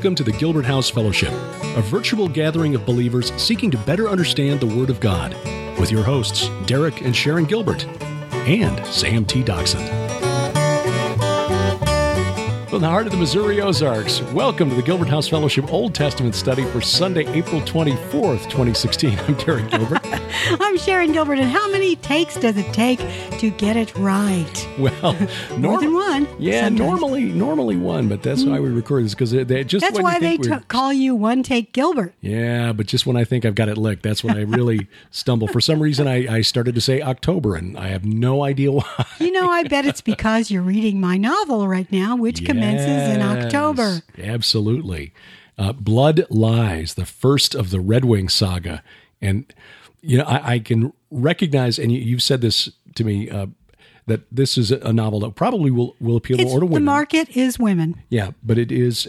Welcome to the Gilbert House Fellowship, a virtual gathering of believers seeking to better understand the Word of God, with your hosts, Derek and Sharon Gilbert, and Sam T. Doxson. From the heart of the Missouri Ozarks, welcome to the Gilbert House Fellowship Old Testament study for Sunday, April 24th, 2016. I'm Derek Gilbert. I'm Sharon Gilbert, and how many takes does it take to get it right? Well, more than one. Yeah, normally one, but that's why we record this, because they just that's why they call you One Take Gilbert. Yeah, but just when I think I've got it licked, that's when I really stumble. For some reason, I started to say October, and I have no idea why. You know, I bet it's because you're reading my novel right now, which commences in October. Absolutely. Blood Lies, the first of the Red Wing saga. And, you know, I can recognize, and you've said this to me, that this is a novel that probably will appeal more to women. The market is women. Yeah, but it is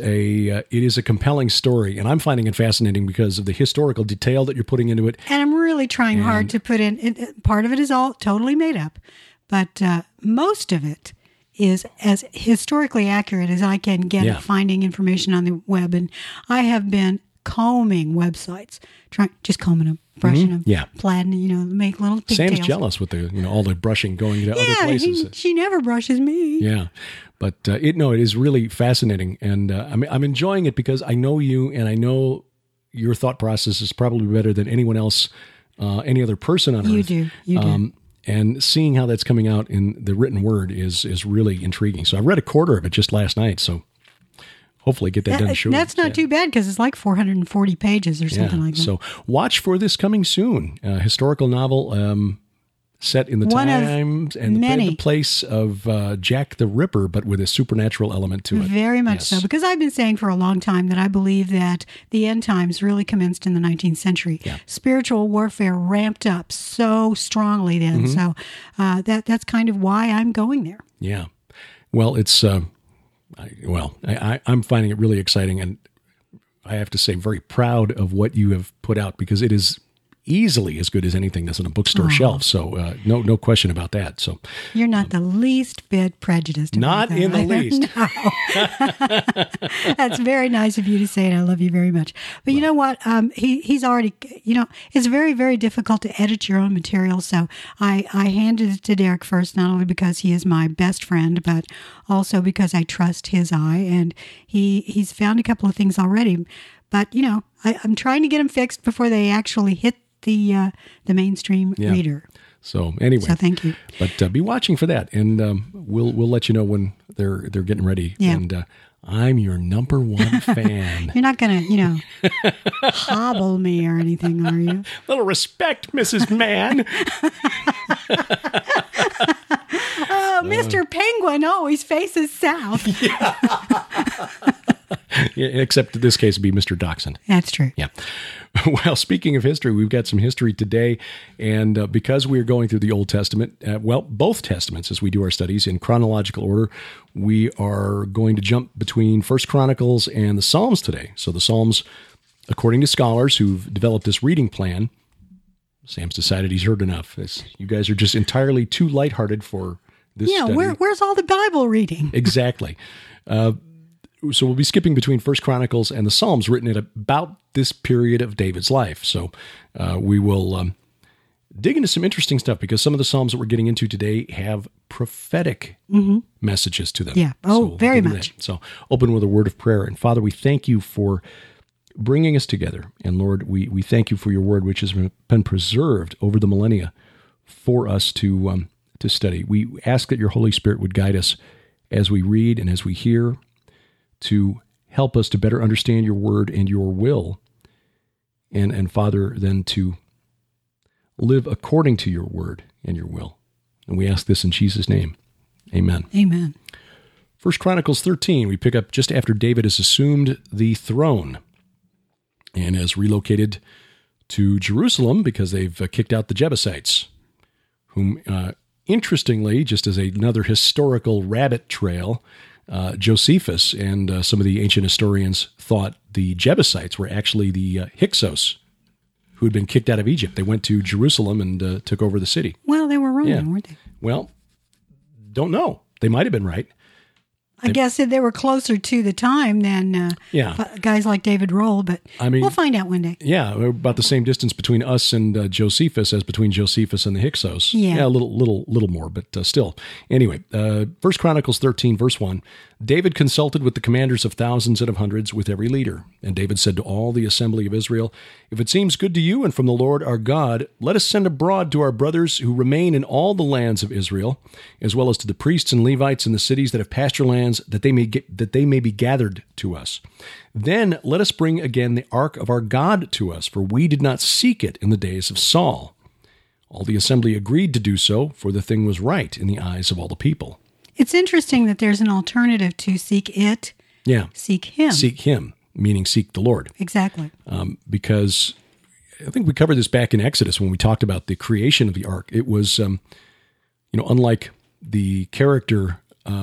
a compelling story, and I'm finding it fascinating because of the historical detail that you're putting into it. And I'm really trying hard to put in, part of it is all totally made up, but most of it is as historically accurate as I can get at finding information on the web. And I have been combing websites, combing them, brushing them, plaiting, make little pigtails. Sam's jealous with all the brushing going to other places. She never brushes me. Yeah, but it is really fascinating, and I'm enjoying it because I know you, and I know your thought process is probably better than anyone else, any other person on earth. You do. And seeing how that's coming out in the written word is really intriguing. So I read a quarter of it just last night, so hopefully get that done soon. That's not too bad because it's like 440 pages or something like that. So watch for this coming soon. Historical novel set in the times and the place of Jack the Ripper, but with a supernatural element to it. Very much so, because I've been saying for a long time that I believe that the end times really commenced in the 19th century. Yeah. Spiritual warfare ramped up so strongly then. So that's kind of why I'm going there. Yeah. Well, it's I'm finding it really exciting, and I have to say very proud of what you have put out, because it is easily as good as anything that's on a bookstore shelf. So no question about that. So you're not the least bit prejudiced. Not in the least. No. That's very nice of you to say, and I love you very much. But you know what? He's already, it's very, very difficult to edit your own material. So I handed it to Derek first, not only because he is my best friend, but also because I trust his eye, and he's found a couple of things already. But, I'm trying to get them fixed before they actually hit the mainstream reader. So anyway, thank you. But be watching for that, and we'll let you know when they're getting ready. Yeah. And I'm your number one fan. You're not going to, hobble me or anything, are you? Little respect, Mrs. Mann. Oh, Mr. Penguin always faces south. Yeah, except in this case, it'd be Mr. Doxson. That's true. Yeah. Well, speaking of history, we've got some history today. And because we're going through the Old Testament, both Testaments as we do our studies in chronological order, we are going to jump between 1 Chronicles and the Psalms today. So the Psalms, according to scholars who've developed this reading plan, Sam's decided he's heard enough. You guys are just entirely too lighthearted for this study. Where's all the Bible reading? Exactly. So we'll be skipping between 1 Chronicles and the Psalms, written at about this period of David's life. So we will dig into some interesting stuff, because some of the Psalms that we're getting into today have prophetic messages to them. Yeah. Oh, very much. So open with a word of prayer. And Father, we thank you for bringing us together. And Lord, we thank you for your word, which has been preserved over the millennia for us to study. We ask that your Holy Spirit would guide us as we read and as we hear, to help us to better understand your word and your will, and Father, then to live according to your word and your will. And we ask this in Jesus' name. Amen. Amen. 1 Chronicles 13, we pick up just after David has assumed the throne and has relocated to Jerusalem because they've kicked out the Jebusites, whom, interestingly, just as another historical rabbit trail, Josephus and some of the ancient historians thought the Jebusites were actually the Hyksos, who had been kicked out of Egypt. They went to Jerusalem and took over the city. Well, they were wrong, weren't they? Well, don't know. They might have been right. I guess they were closer to the time than guys like David Rohl, but I mean, we'll find out one day. Yeah, about the same distance between us and Josephus as between Josephus and the Hyksos. Yeah, a little more, but still. Anyway, 1 Chronicles 13, verse 1, David consulted with the commanders of thousands and of hundreds, with every leader. And David said to all the assembly of Israel, if it seems good to you and from the Lord our God, let us send abroad to our brothers who remain in all the lands of Israel, as well as to the priests and Levites in the cities that have pasture lands, that they may be gathered to us. Then let us bring again the ark of our God to us, for we did not seek it in the days of Saul. All the assembly agreed to do so, for the thing was right in the eyes of all the people. It's interesting that there's an alternative to seek it. Yeah. Seek him. Seek him, meaning seek the Lord. Exactly. Because I think we covered this back in Exodus when we talked about the creation of the ark. It was, unlike the character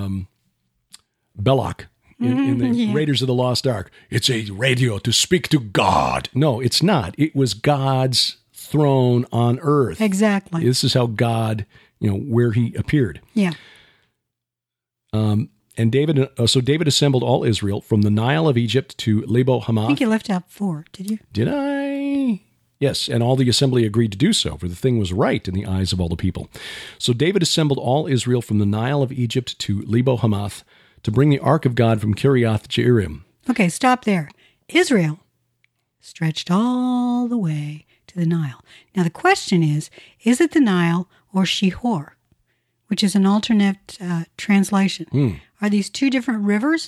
Belloc in the Raiders of the Lost Ark, it's a radio to speak to God. No, it's not. It was God's throne on earth. Exactly. This is how God, where he appeared. Yeah. And David assembled all Israel from the Nile of Egypt to Lebo Hamath. I think you left out 4, did you? Did I? Yes, and all the assembly agreed to do so, for the thing was right in the eyes of all the people. So David assembled all Israel from the Nile of Egypt to Lebo Hamath to bring the ark of God from Kiriath Jearim. Okay, stop there. Israel stretched all the way to the Nile. Now the question is it the Nile or Shihor, which is an alternate translation? Are these two different rivers?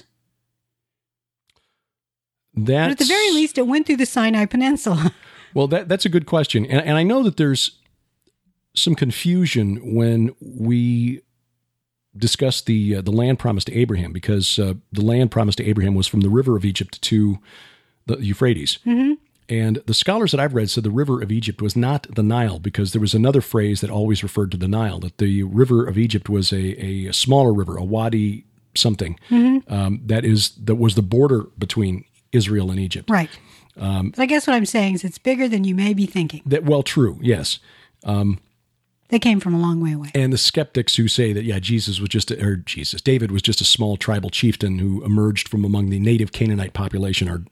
But at the very least, it went through the Sinai Peninsula. Well, that's a good question. And I know that there's some confusion when we discuss the land promised to Abraham, because the land promised to Abraham was from the river of Egypt to the Euphrates. Mm-hmm. And the scholars that I've read said the river of Egypt was not the Nile, because there was another phrase that always referred to the Nile, that the river of Egypt was a smaller river, a wadi something, that was the border between Israel and Egypt. Right. But I guess what I'm saying is it's bigger than you may be thinking. True, yes. They came from a long way away. And the skeptics who say that, David was just a small tribal chieftain who emerged from among the native Canaanite population are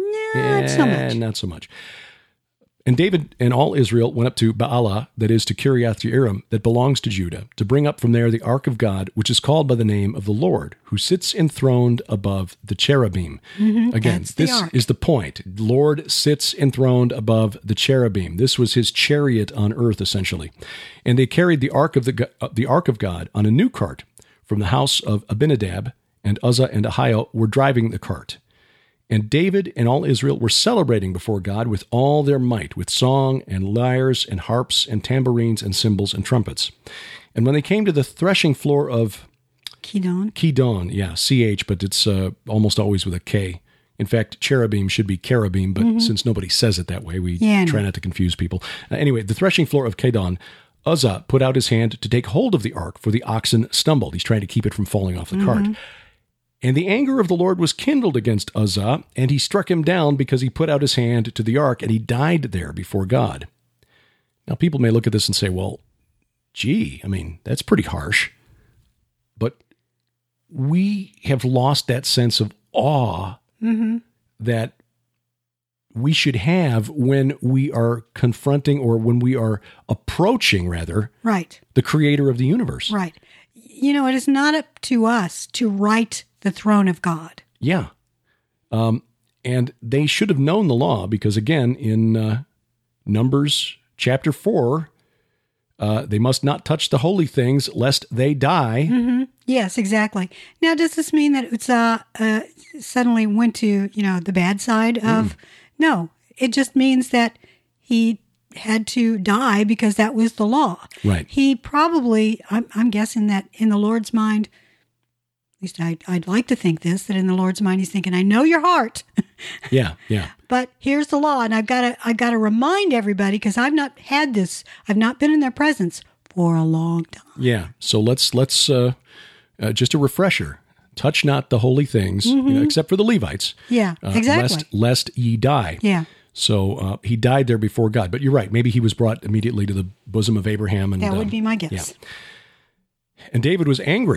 not so much. And David and all Israel went up to Baalah, that is to Kiriath Jearim, that belongs to Judah, to bring up from there the ark of God, which is called by the name of the Lord, who sits enthroned above the cherubim. Mm-hmm, again, this is the point. Lord sits enthroned above the cherubim. This was his chariot on earth, essentially. And they carried the ark of God on a new cart from the house of Abinadab, and Uzzah and Ahio were driving the cart. And David and all Israel were celebrating before God with all their might, with song and lyres and harps and tambourines and cymbals and trumpets. And when they came to the threshing floor of Kidon, yeah, CH, but it's almost always with a K. In fact, cherubim should be cherubim, but since nobody says it that way, we try not to confuse people. Anyway, the threshing floor of Kidon, Uzzah put out his hand to take hold of the ark, for the oxen stumbled. He's trying to keep it from falling off the cart. And the anger of the Lord was kindled against Uzzah, and he struck him down because he put out his hand to the ark, and he died there before God. Now, people may look at this and say, well, that's pretty harsh. But we have lost that sense of awe that we should have when we are confronting, or when we are approaching, rather, the creator of the universe. Right. It is not up to us to right the throne of God. Yeah. And they should have known the law, because again, in Numbers chapter 4, they must not touch the holy things lest they die. Mm-hmm. Yes, exactly. Now, does this mean that Uzzah suddenly went to, the bad side of? No, it just means that he had to die because that was the law. Right. He probably, I'm guessing that in the Lord's mind, at least I'd like to think this, that in the Lord's mind he's thinking, I know your heart. Yeah. But here's the law, and I've got to remind everybody, because I've not had this, I've not been in their presence for a long time. Yeah. So let's just a refresher. Touch not the holy things, except for the Levites. Yeah, exactly. Lest ye die. Yeah. So he died there before God. But you're right. Maybe he was brought immediately to the bosom of Abraham. And that would be my guess. Yeah. And David was angry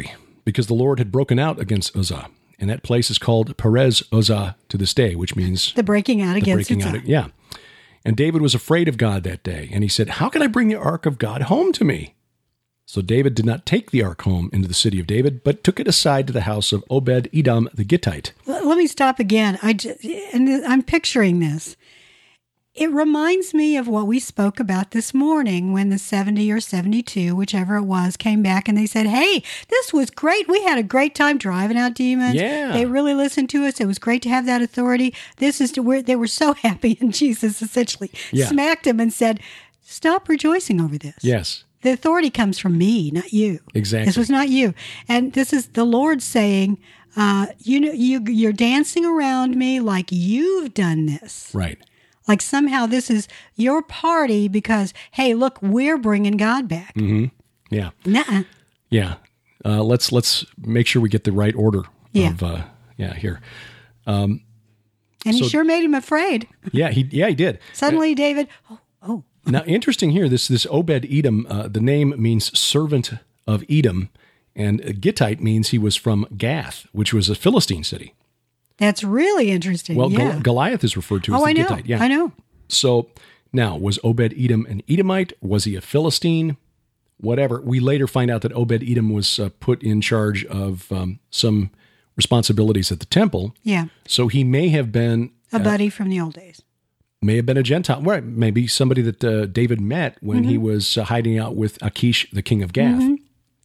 because the Lord had broken out against Uzzah. And that place is called Perez Uzzah to this day, which means the breaking out against Uzzah. Yeah. And David was afraid of God that day. And he said, how can I bring the ark of God home to me? So David did not take the ark home into the city of David, but took it aside to the house of Obed-Edom the Gittite. Let me stop again. I'm picturing this. It reminds me of what we spoke about this morning when the 70 or 72, whichever it was, came back and they said, hey, this was great. We had a great time driving out demons. Yeah. They really listened to us. It was great to have that authority. They were so happy, and Jesus essentially smacked them and said, stop rejoicing over this. Yes. The authority comes from me, not you. Exactly. This was not you. And this is the Lord saying, you're dancing around me like you've done this. Right. Like somehow this is your party because, hey, look, we're bringing God back. Mm-hmm. Yeah. Nuh-uh. Yeah. Let's make sure we get the right order Yeah. of here. And he sure made him afraid. Yeah, he did. Suddenly, David, oh. Now, interesting here, this Obed-Edom, the name means servant of Edom, and Gittite means he was from Gath, which was a Philistine city. That's really interesting. Well, yeah. Goliath is referred to as the Gittite. Yeah, I know. So now, was Obed-Edom an Edomite? Was he a Philistine? Whatever. We later find out that Obed-Edom was put in charge of some responsibilities at the temple. Yeah. So he may have been a buddy from the old days. May have been a Gentile. Right. Maybe somebody that David met when he was hiding out with Achish, the king of Gath. Mm-hmm.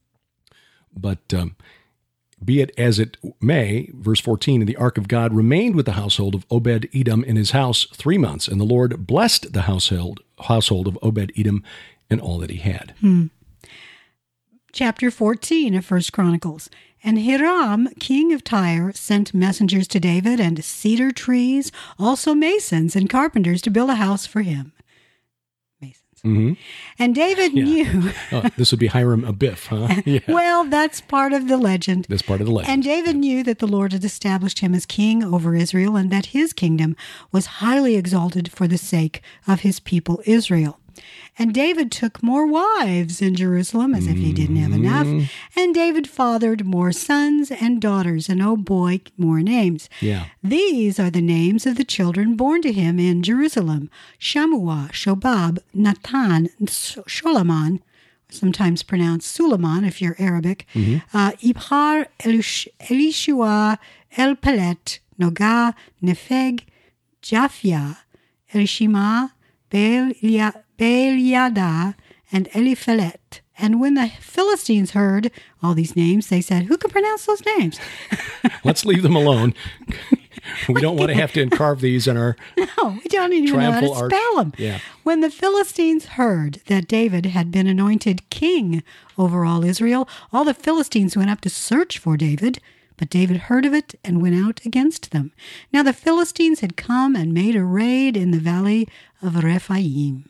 But be it as it may, verse 14, and the ark of God remained with the household of Obed-Edom in his house 3 months, and the Lord blessed the household of Obed-Edom and all that he had. Chapter 14 of 1 Chronicles. And Hiram, king of Tyre, sent messengers to David and cedar trees, also masons and carpenters to build a house for him. Mm-hmm. And David knew. This would be Hiram Abiff, huh? Yeah. Well, that's part of the legend. That's part of the legend. And David knew that the Lord had established him as king over Israel and that his kingdom was highly exalted for the sake of his people Israel. And David took more wives in Jerusalem, as if he didn't have enough. And David fathered more sons and daughters, and oh boy, more names. Yeah. These are the names of the children born to him in Jerusalem: Shammua, Shobab, Nathan, Sholaman, sometimes pronounced Suleiman if you're Arabic, Ibhar, Elishua, Elpelet, Nogah, Nepheg, Japhia, Elishima, Baal-Yada, and Eliphelet. And when the Philistines heard all these names, they said, who can pronounce those names? Let's leave them alone. We don't want to have to carve these in our No, we don't even know how to spell them. Yeah. When the Philistines heard that David had been anointed king over all Israel, all the Philistines went up to search for David. But David heard of it and went out against them. Now the Philistines had come and made a raid in the valley of Rephaim.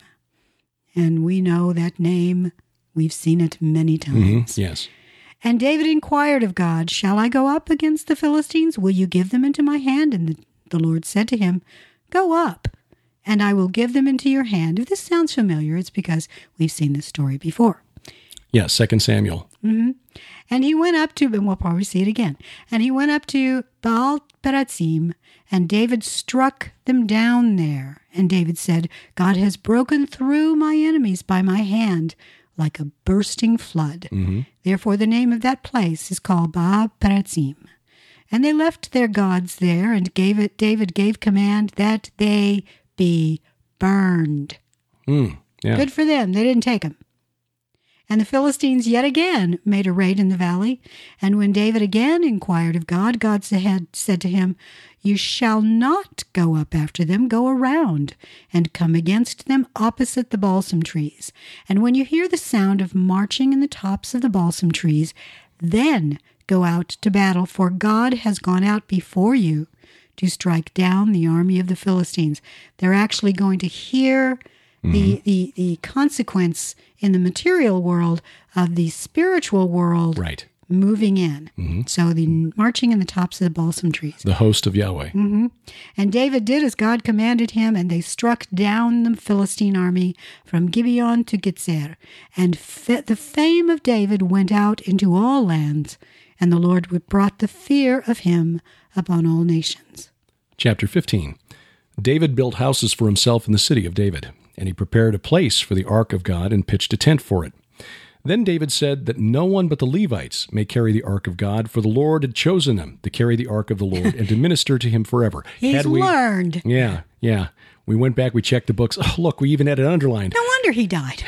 And we know that name. We've seen it many times. Yes. And David inquired of God, shall I go up against the Philistines? Will you give them into my hand? And the Lord said to him, go up, and I will give them into your hand. If this sounds familiar, it's because we've seen this story before. Yeah, 2 Samuel. Mm-hmm. And he went up to, and we'll probably see it again, and he went up to Baal-Perazim, and David struck them down there. And David said, God has broken through my enemies by my hand like a bursting flood. Mm-hmm. Therefore the name of that place is called Baal-Perazim. And they left their gods there, and David gave command that they be burned. Yeah. Good for them. They didn't take them. And the Philistines yet again made a raid in the valley. And when David again inquired of God, God said to him, you shall not go up after them, go around and come against them opposite the balsam trees. And when you hear the sound of marching in the tops of the balsam trees, then go out to battle, for God has gone out before you to strike down the army of the Philistines. They're actually going to hear the consequence in the material world of the spiritual world moving in. Mm-hmm. So the marching in the tops of the balsam trees. The host of Yahweh. Mm-hmm. And David did as God commanded him, and they struck down the Philistine army from Gibeon to Gitzer. And the fame of David went out into all lands, and the Lord brought the fear of him upon all nations. Chapter 15. David built houses for himself in the city of David, and he prepared a place for the ark of God and pitched a tent for it. Then David said that no one but the Levites may carry the ark of God, for the Lord had chosen them to carry the ark of the Lord and to minister to him forever. He's learned. Yeah. We went back, we checked the books. Oh, look, we even had it underlined. No wonder he died.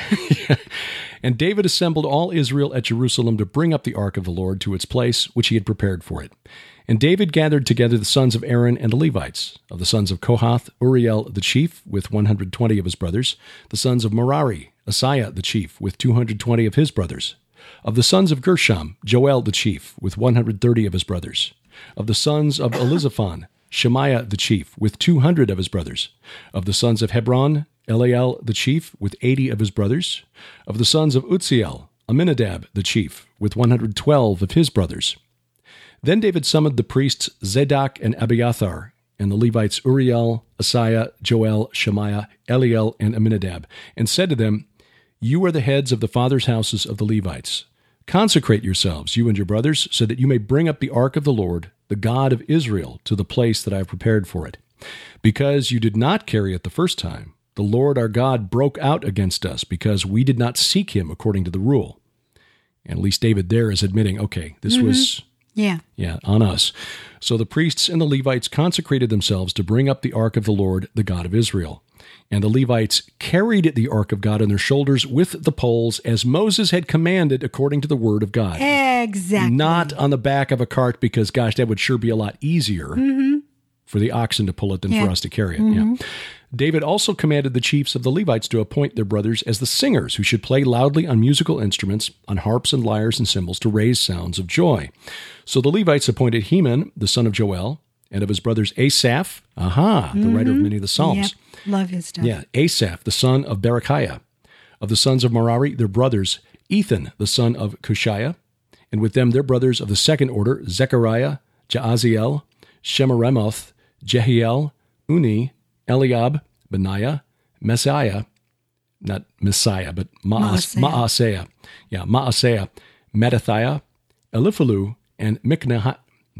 And David assembled all Israel at Jerusalem to bring up the ark of the Lord to its place, which he had prepared for it. And David gathered together the sons of Aaron and the Levites. Of the sons of Kohath, Uriel the chief, with 120 of his brothers. The sons of Merari, Asaiah the chief, with 220 of his brothers. Of the sons of Gershom, Joel the chief, with 130 of his brothers. Of the sons of Elizaphan, Shemaiah the chief, with 200 of his brothers. Of the sons of Hebron, Eliel the chief, with 80 of his brothers. Of the sons of Uzziel, Aminadab the chief, with 112 of his brothers. Then David summoned the priests Zadok and Abiathar, and the Levites Uriel, Asaiah, Joel, Shemaiah, Eliel, and Aminadab, and said to them, "You are the heads of the fathers' houses of the Levites. Consecrate yourselves, you and your brothers, so that you may bring up the ark of the Lord, the God of Israel, to the place that I have prepared for it. Because you did not carry it the first time, the Lord our God broke out against us, because we did not seek him according to the rule." And at least David there is admitting, okay, this was... Yeah, on us. So the priests and the Levites consecrated themselves to bring up the ark of the Lord, the God of Israel. And the Levites carried the ark of God on their shoulders with the poles, as Moses had commanded according to the word of God. exactly. Not on the back of a cart, because, gosh, that would sure be a lot easier for the oxen to pull it than for us to carry it. Yeah. David also commanded the chiefs of the Levites to appoint their brothers as the singers, who should play loudly on musical instruments, on harps and lyres and cymbals, to raise sounds of joy. So the Levites appointed Heman, the son of Joel, and of his brothers Asaph, the writer of many of the Psalms. Yep. Love his stuff. Yeah, Asaph, the son of Berechiah. Of the sons of Merari, their brothers, Ethan, the son of Cushiah, and with them their brothers of the second order, Zechariah, Jaaziel, Shemiramoth, Jehiel, Uni, Eliab, Benaiah, Messiah, not Messiah, but Maaseiah. Yeah, Maaseiah, Mattathiah, Eliphalu, and Mikneiah.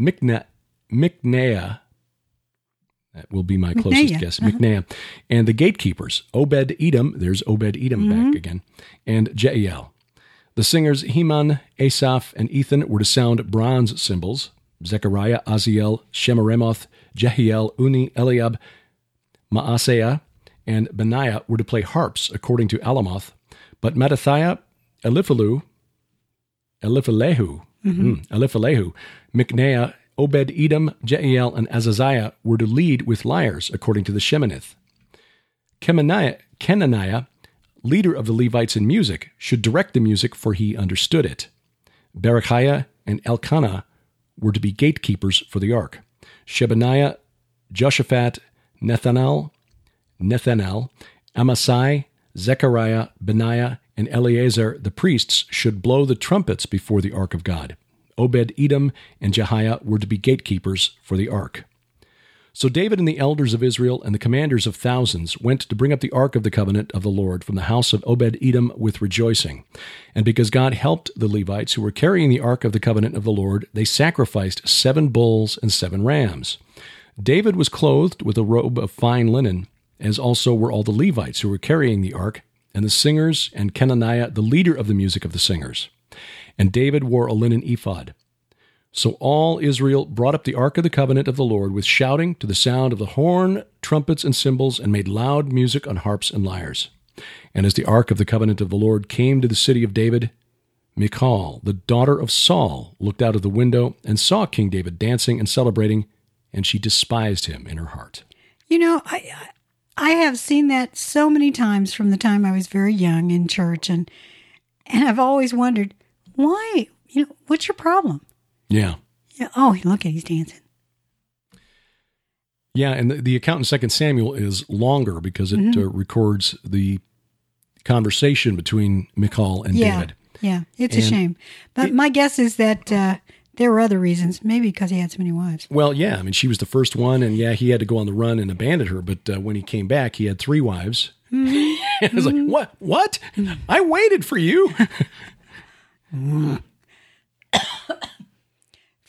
That will be my closest guess. Mikneiah. And the gatekeepers, Obed-Edom, there's Obed-Edom back again, and Jeiel. The singers Heman, Asaph, and Ethan were to sound bronze cymbals. Zechariah, Aziel, Shemiramoth, Jehiel, Uni, Eliab, Maaseiah, and Benaiah were to play harps according to Alamoth, but Mattathiah, Eliphalu, Mikneiah, Obed-Edom, Jeiel, and Azaziah were to lead with lyres according to the Sheminith. Kenaniah, leader of the Levites in music, should direct the music, for he understood it. Berechiah and Elkanah were to be gatekeepers for the ark. Shebaniah, Joshaphat, Nethanel, Amasai, Zechariah, Benaiah, and Eleazar, the priests, should blow the trumpets before the ark of God. Obed-Edom and Jehiah were to be gatekeepers for the ark. So David and the elders of Israel and the commanders of thousands went to bring up the ark of the covenant of the Lord from the house of Obed-Edom with rejoicing. And because God helped the Levites who were carrying the ark of the covenant of the Lord, they sacrificed 7 bulls and 7 rams. David was clothed with a robe of fine linen, as also were all the Levites who were carrying the ark, and the singers, and Kenaniah, the leader of the music of the singers. And David wore a linen ephod. So all Israel brought up the ark of the covenant of the Lord with shouting to the sound of the horn, trumpets, and cymbals, and made loud music on harps and lyres. And as the ark of the covenant of the Lord came to the city of David, Michal, the daughter of Saul, looked out of the window and saw King David dancing and celebrating, and she despised him in her heart. You know, I have seen that so many times from the time I was very young in church, and I've always wondered, why? You know, what's your problem? Yeah. Oh, look at he's dancing. Yeah, and the account in 2 Samuel is longer because it records the conversation between Michal and David. Yeah, it's a shame. But my guess is that there were other reasons, maybe because he had so many wives. Well, yeah, I mean, she was the first one, and he had to go on the run and abandon her, but when he came back, he had 3 wives. I was like, what? I waited for you.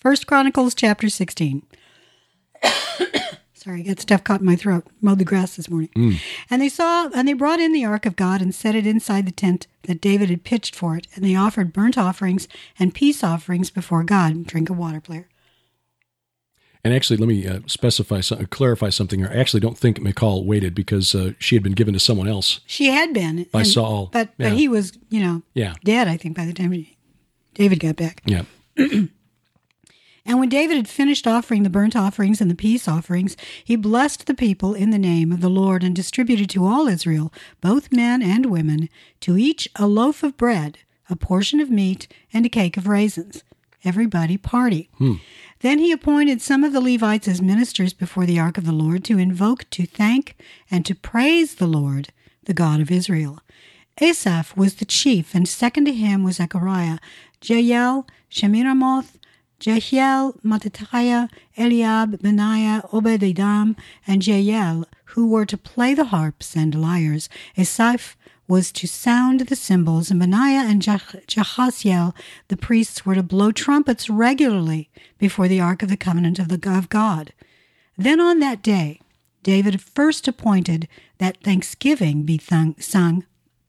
First Chronicles chapter 16. Sorry, I got stuff caught in my throat. Mowed the grass this morning. And they brought in the ark of God and set it inside the tent that David had pitched for it. And they offered burnt offerings and peace offerings before God. Drink of water, player. And actually, let me clarify something here. I actually don't think Michal waited because she had been given to someone else. She had been. By Saul. But he was, dead, I think, by the time David got back. Yeah. And when David had finished offering the burnt offerings and the peace offerings, he blessed the people in the name of the Lord and distributed to all Israel, both men and women, to each a loaf of bread, a portion of meat, and a cake of raisins. Everybody party. Then he appointed some of the Levites as ministers before the ark of the Lord to invoke, to thank, and to praise the Lord, the God of Israel. Asaph was the chief, and second to him was Zechariah, Jael, Shemiramoth, Jehiel, Mattithiah, Eliab, Benaiah, Obed-Edom, and Jael, who were to play the harps and lyres. Asaph was to sound the cymbals, and Benaiah and Jehaziel, the priests, were to blow trumpets regularly before the ark of the covenant of God. Then on that day, David first appointed that thanksgiving be sung.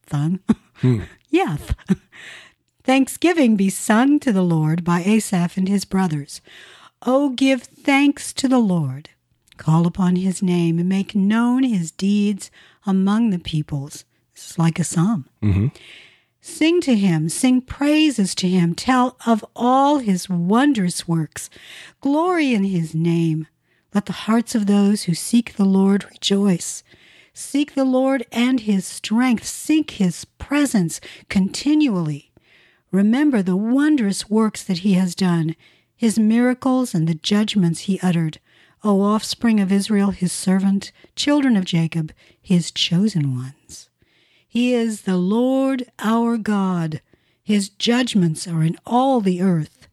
Yes. Thanksgiving be sung to the Lord by Asaph and his brothers. Oh, give thanks to the Lord. Call upon his name and make known his deeds among the peoples. This is like a psalm. Sing to him, sing praises to him, tell of all his wondrous works. Glory in his name. Let the hearts of those who seek the Lord rejoice. Seek the Lord and his strength. Seek his presence continually. Remember the wondrous works that he has done, his miracles and the judgments he uttered. O offspring of Israel, his servant, children of Jacob, his chosen ones. He is the Lord our God. His judgments are in all the earth.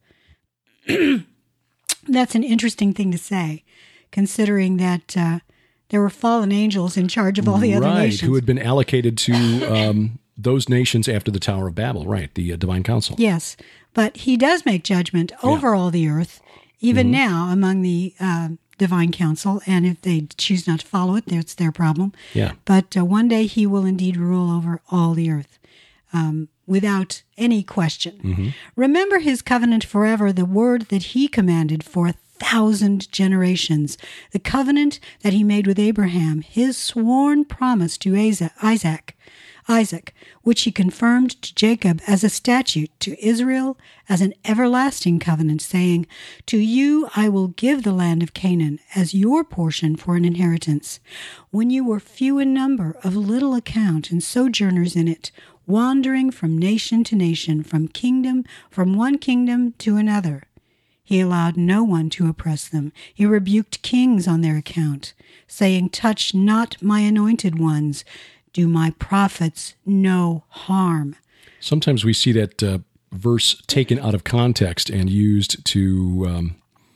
That's an interesting thing to say, considering that there were fallen angels in charge of all the other nations. Who had been allocated to those nations after the Tower of Babel, right, the Divine Council. Yes, but he does make judgment over all the earth, even now among the Divine Council, and if they choose not to follow it, it's their problem. Yeah. But one day he will indeed rule over all the earth without any question. Remember his covenant forever, the word that he commanded for 1,000 generations, the covenant that he made with Abraham, his sworn promise to Isaac, which he confirmed to Jacob as a statute, to Israel as an everlasting covenant, saying, To you I will give the land of Canaan as your portion for an inheritance. When you were few in number, of little account, and sojourners in it, wandering from nation to nation, from one kingdom to another. He allowed no one to oppress them. He rebuked kings on their account, saying, Touch not my anointed ones. Do my prophets no harm. Sometimes we see that verse taken out of context and used to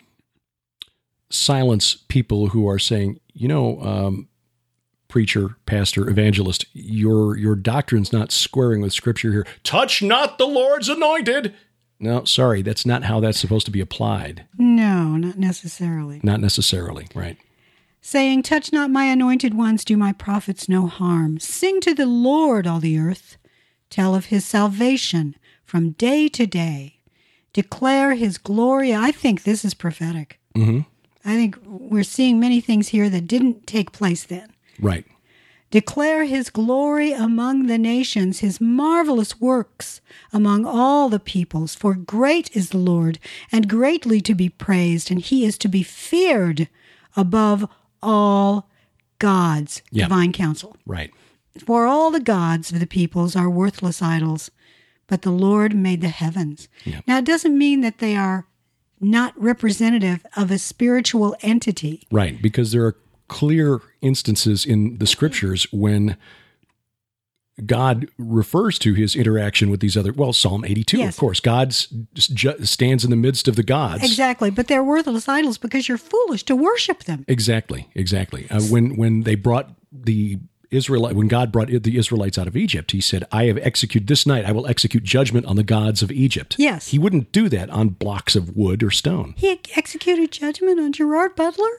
silence people who are saying, preacher, pastor, evangelist, your doctrine's not squaring with Scripture here. Touch not the Lord's anointed. No, sorry, that's not how that's supposed to be applied. No, not necessarily. Not necessarily, right. Saying, Touch not my anointed ones, do my prophets no harm. Sing to the Lord, all the earth. Tell of his salvation from day to day. Declare his glory. I think this is prophetic. I think we're seeing many things here that didn't take place then. Right. Declare his glory among the nations, his marvelous works among all the peoples. For great is the Lord, and greatly to be praised, and he is to be feared above all gods. Divine counsel. Right. For all the gods of the peoples are worthless idols, but the Lord made the heavens. Now, it doesn't mean that they are not representative of a spiritual entity. Right, because there are clear instances in the Scriptures when God refers to his interaction with these other, Psalm 82, of course. God stands in the midst of the gods. Exactly, but they're worthless idols because you're foolish to worship them. Exactly. When they brought the when God brought the Israelites out of Egypt, he said, I have executed this night, I will execute judgment on the gods of Egypt. Yes. He wouldn't do that on blocks of wood or stone. He executed judgment on Gerard Butler?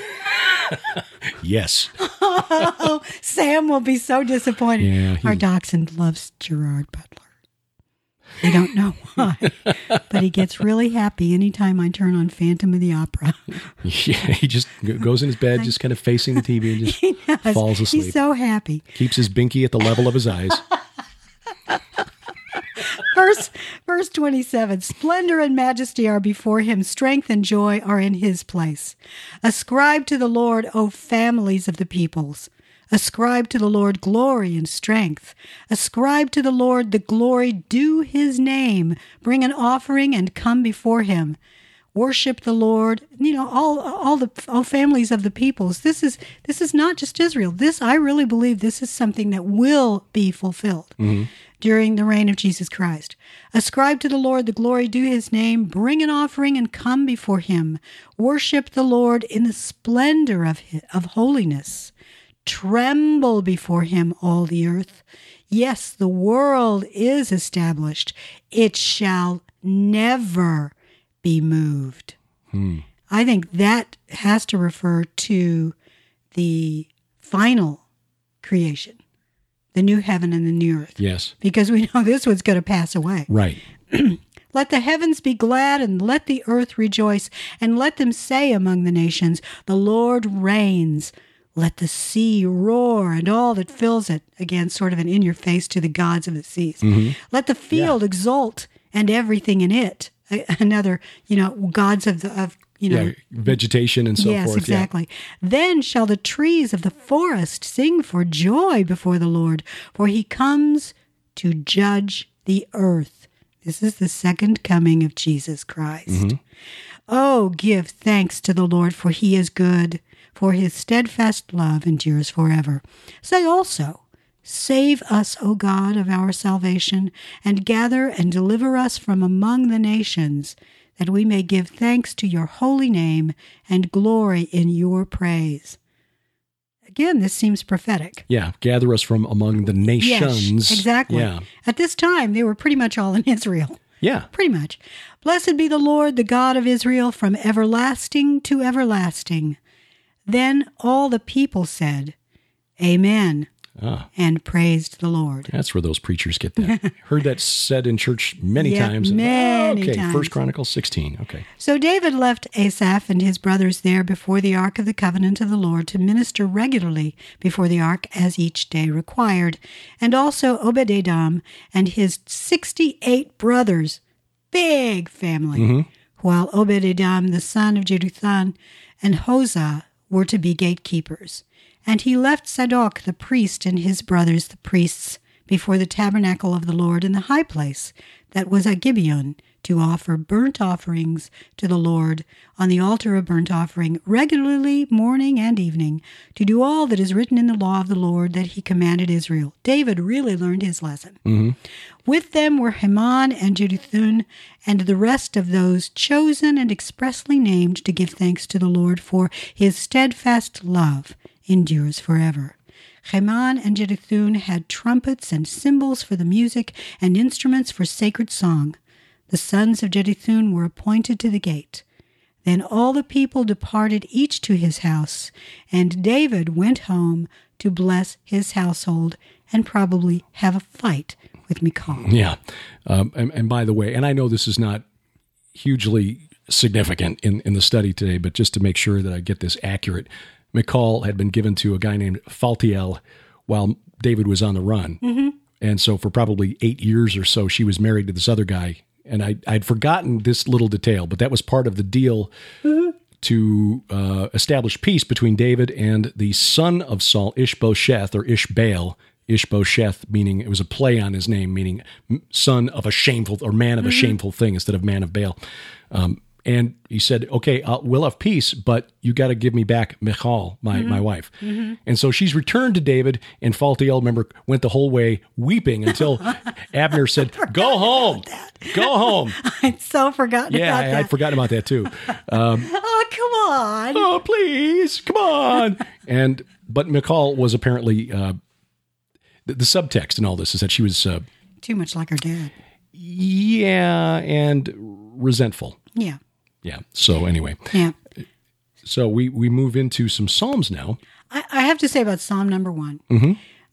Yes. Oh, Sam will be so disappointed. Yeah, Our dachshund loves Gerard Butler. I don't know why, but he gets really happy anytime I turn on Phantom of the Opera. Yeah, he just goes in his bed, just kind of facing the TV and just falls asleep. He's so happy. Keeps his binky at the level of his eyes. Verse 27, splendor and majesty are before him, strength and joy are in his place. Ascribe to the Lord, O families of the peoples. Ascribe to the Lord glory and strength. Ascribe to the Lord the glory due his name. Bring an offering and come before him. Worship the Lord. All families of the peoples. This is not just Israel. I really believe this is something that will be fulfilled during the reign of Jesus Christ. Ascribe to the Lord the glory due his name. Bring an offering and come before him. Worship the Lord in the splendor of holiness. Tremble before him, all the earth. Yes, the world is established. It shall never be moved. I think that has to refer to the final creation, the new heaven and the new earth. Yes. Because we know this one's going to pass away. Right. Let the heavens be glad and let the earth rejoice, and let them say among the nations, the Lord reigns. Let the sea roar and all that fills it. Again, sort of an in-your-face to the gods of the seas. Let the field exult and everything in it. Another, gods of vegetation and so forth. Yes, exactly. Yeah. Then shall the trees of the forest sing for joy before the Lord, for he comes to judge the earth. This is the second coming of Jesus Christ. Oh, give thanks to the Lord, for he is good. For his steadfast love endures forever. Say also, save us, O God of our salvation, and gather and deliver us from among the nations, that we may give thanks to your holy name and glory in your praise. Again, this seems prophetic. Yeah, gather us from among the nations. Yes, exactly. Yeah. At this time, they were pretty much all in Israel. Yeah. Pretty much. Blessed be the Lord, the God of Israel, from everlasting to everlasting. Then all the people said, Amen, and praised the Lord. That's where those preachers get that. Heard that said in church many times. Many times. 1 Chronicles 16. Okay. So David left Asaph and his brothers there before the ark of the covenant of the Lord to minister regularly before the ark as each day required, and also Obed-Edom and his 68 brothers, big family, while Obed-Edom, the son of Jeduthun, and Hosah were to be gatekeepers. And he left Zadok the priest and his brothers the priests before the tabernacle of the Lord in the high place that was at Gibeon to offer burnt offerings to the Lord on the altar of burnt offering regularly morning and evening, to do all that is written in the law of the Lord that he commanded Israel. David really learned his lesson. With them were Heman and Jeduthun and the rest of those chosen and expressly named to give thanks to the Lord, for his steadfast love endures forever. Heman and Jeduthun had trumpets and cymbals for the music and instruments for sacred song. The sons of Jeduthun were appointed to the gate. Then all the people departed each to his house, and David went home to bless his household and probably have a fight with Michal. Yeah. And by the way, and I know this is not hugely significant in the study today, but just to make sure that I get this accurate, Michal had been given to a guy named Phaltiel while David was on the run. And so for probably 8 years or so, she was married to this other guy. And I'd forgotten this little detail, but that was part of the deal to establish peace between David and the son of Saul, Ishbosheth, or Ishbaal. Ishbosheth, meaning it was a play on his name, meaning son of a shameful, or man of a shameful thing instead of man of Baal. And he said, okay, we'll have peace, but you got to give me back Michal, my wife. And so she's returned to David, and Phaltiel, remember, went the whole way weeping until Abner said, go home, go home. I'd so forgotten about that. Yeah, I'd forgotten about that too. Oh, come on. Oh, please, come on. And But Michal was apparently, the subtext in all this is that she was... too much like her dad. Yeah, and resentful. Yeah. Yeah. So anyway. Yeah. So we move into some Psalms now. I have to say about Psalm number 1. Mm-hmm.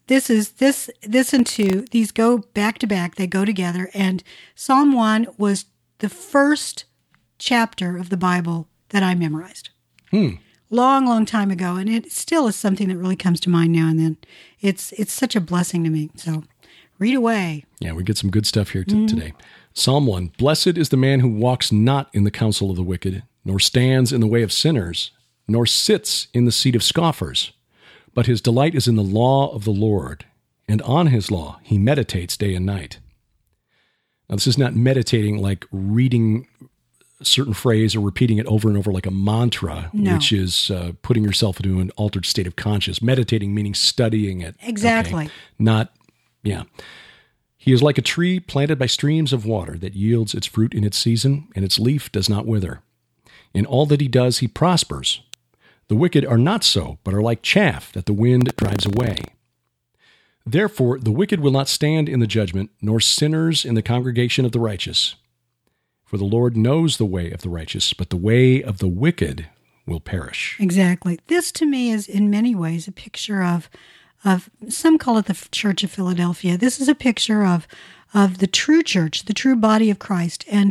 This and 2, these go back to back. They go together. And Psalm 1 was the first chapter of the Bible that I memorized. Long, long time ago. And it still is something that really comes to mind now and then. It's such a blessing to me. So read away. Yeah, we get some good stuff here today. Psalm 1, Blessed is the man who walks not in the counsel of the wicked, nor stands in the way of sinners, nor sits in the seat of scoffers. But his delight is in the law of the Lord, and on his law he meditates day and night. Now, this is not meditating like reading a certain phrase or repeating it over and over like a mantra, which is putting yourself into an altered state of conscience. Meditating meaning studying it. Exactly. Okay? Not, yeah. He is like a tree planted by streams of water that yields its fruit in its season, and its leaf does not wither. In all that he does, he prospers. The wicked are not so, but are like chaff that the wind drives away. Therefore, the wicked will not stand in the judgment, nor sinners in the congregation of the righteous. For the Lord knows the way of the righteous, but the way of the wicked will perish. Exactly. This to me is in many ways a picture of some call it the Church of Philadelphia. This is a picture of the true church, the true body of Christ. And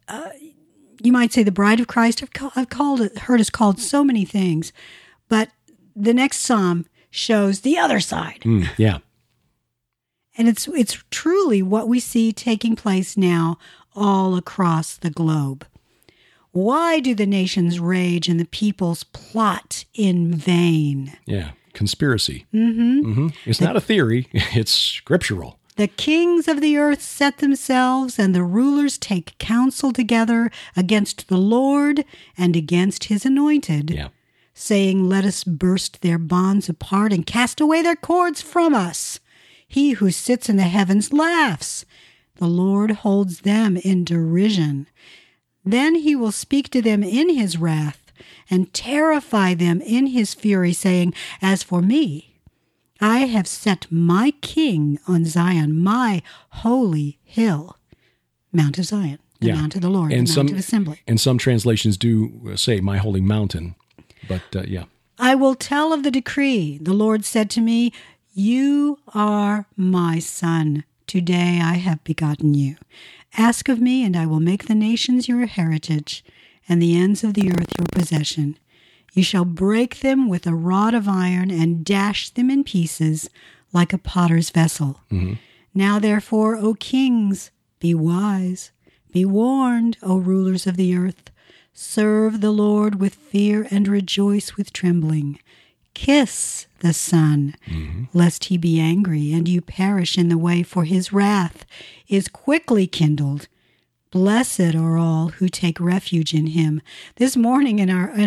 you might say the bride of Christ. I've heard us called so many things. But the next psalm shows the other side. Yeah. And it's truly what we see taking place now all across the globe. Why do the nations rage and the peoples plot in vain? Yeah. Conspiracy. It's not a theory. It's scriptural. The kings of the earth set themselves, and the rulers take counsel together against the Lord and against his anointed, saying, Let us burst their bonds apart and cast away their cords from us. He who sits in the heavens laughs. The Lord holds them in derision. Then he will speak to them in his wrath and terrify them in his fury, saying, As for me, I have set my king on Zion, my holy hill, Mount of Zion, the Mount of the Lord, and the Mount of Assembly. And some translations do say my holy mountain, but I will tell of the decree. The Lord said to me, You are my son. Today I have begotten you. Ask of me, and I will make the nations your heritage, and the ends of the earth your possession. You shall break them with a rod of iron and dash them in pieces like a potter's vessel. Now therefore, O kings, be wise. Be warned, O rulers of the earth. Serve the Lord with fear and rejoice with trembling. Kiss the Son, lest he be angry and you perish in the way, for his wrath is quickly kindled. Blessed are all who take refuge in him. This morning in our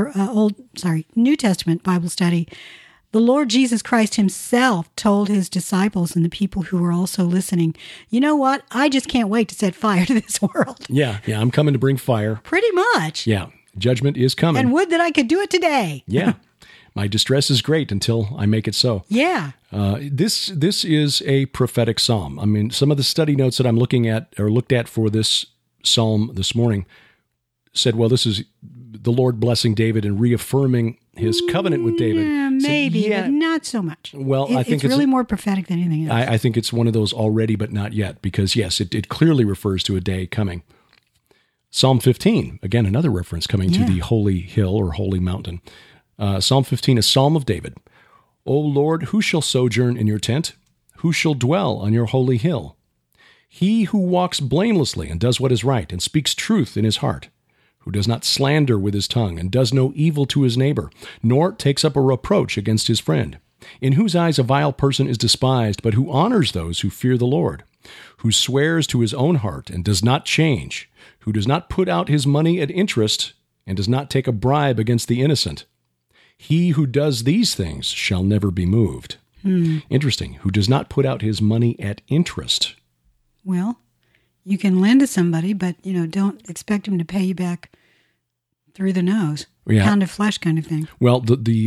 New Testament Bible study, the Lord Jesus Christ himself told his disciples and the people who were also listening, you know what? I just can't wait to set fire to this world. Yeah, I'm coming to bring fire. Pretty much. Yeah, judgment is coming. And would that I could do it today. Yeah. My distress is great until I make it so. Yeah. This is a prophetic psalm. I mean, some of the study notes that I'm looking at or looked at for this psalm this morning said, well, this is the Lord blessing David and reaffirming his covenant with David. Yeah, maybe, but not so much. Well, I think it's really more prophetic than anything else. I think it's one of those already, but not yet, because yes, it clearly refers to a day coming. Psalm 15, again, another reference coming to the holy hill or holy mountain. Psalm 15, a psalm of David. O Lord, who shall sojourn in your tent? Who shall dwell on your holy hill? He who walks blamelessly and does what is right and speaks truth in his heart, who does not slander with his tongue and does no evil to his neighbor, nor takes up a reproach against his friend, in whose eyes a vile person is despised, but who honors those who fear the Lord, who swears to his own heart and does not change, who does not put out his money at interest and does not take a bribe against the innocent. He who does these things shall never be moved. Interesting. Who does not put out his money at interest. Well, you can lend to somebody, but, don't expect him to pay you back through the nose. Pound of flesh kind of thing. Well, the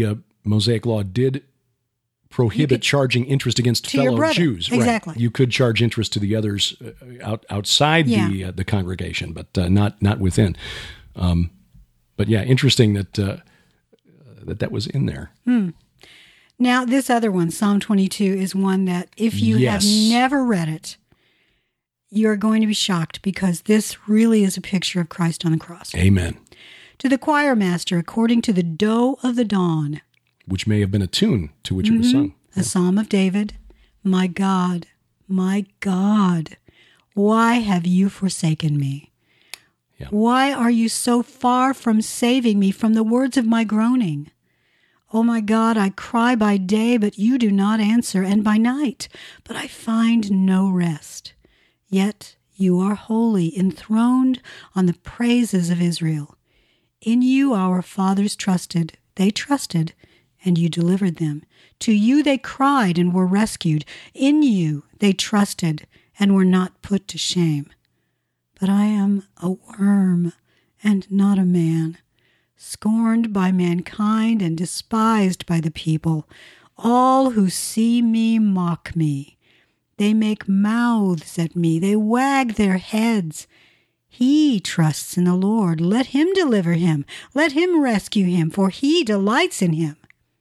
Mosaic law did prohibit charging interest against fellow Jews. Exactly. Right. You could charge interest to the others outside the congregation, but not within. But yeah, interesting that that was in there. Now, this other one, Psalm 22, is one that if you have never read it, you're going to be shocked because this really is a picture of Christ on the cross. Amen. To the choir master, according to the doe of the dawn. Which may have been a tune to which it was sung. A psalm of David. My God, why have you forsaken me? Yeah. Why are you so far from saving me from the words of my groaning? Oh my God, I cry by day, but you do not answer, and by night, but I find no rest. Yet you are holy, enthroned on the praises of Israel. In you our fathers trusted, they trusted, and you delivered them. To you they cried and were rescued. In you they trusted and were not put to shame. But I am a worm and not a man, scorned by mankind and despised by the people. All who see me mock me. They make mouths at me. They wag their heads. He trusts in the Lord. Let him deliver him. Let him rescue him, for he delights in him.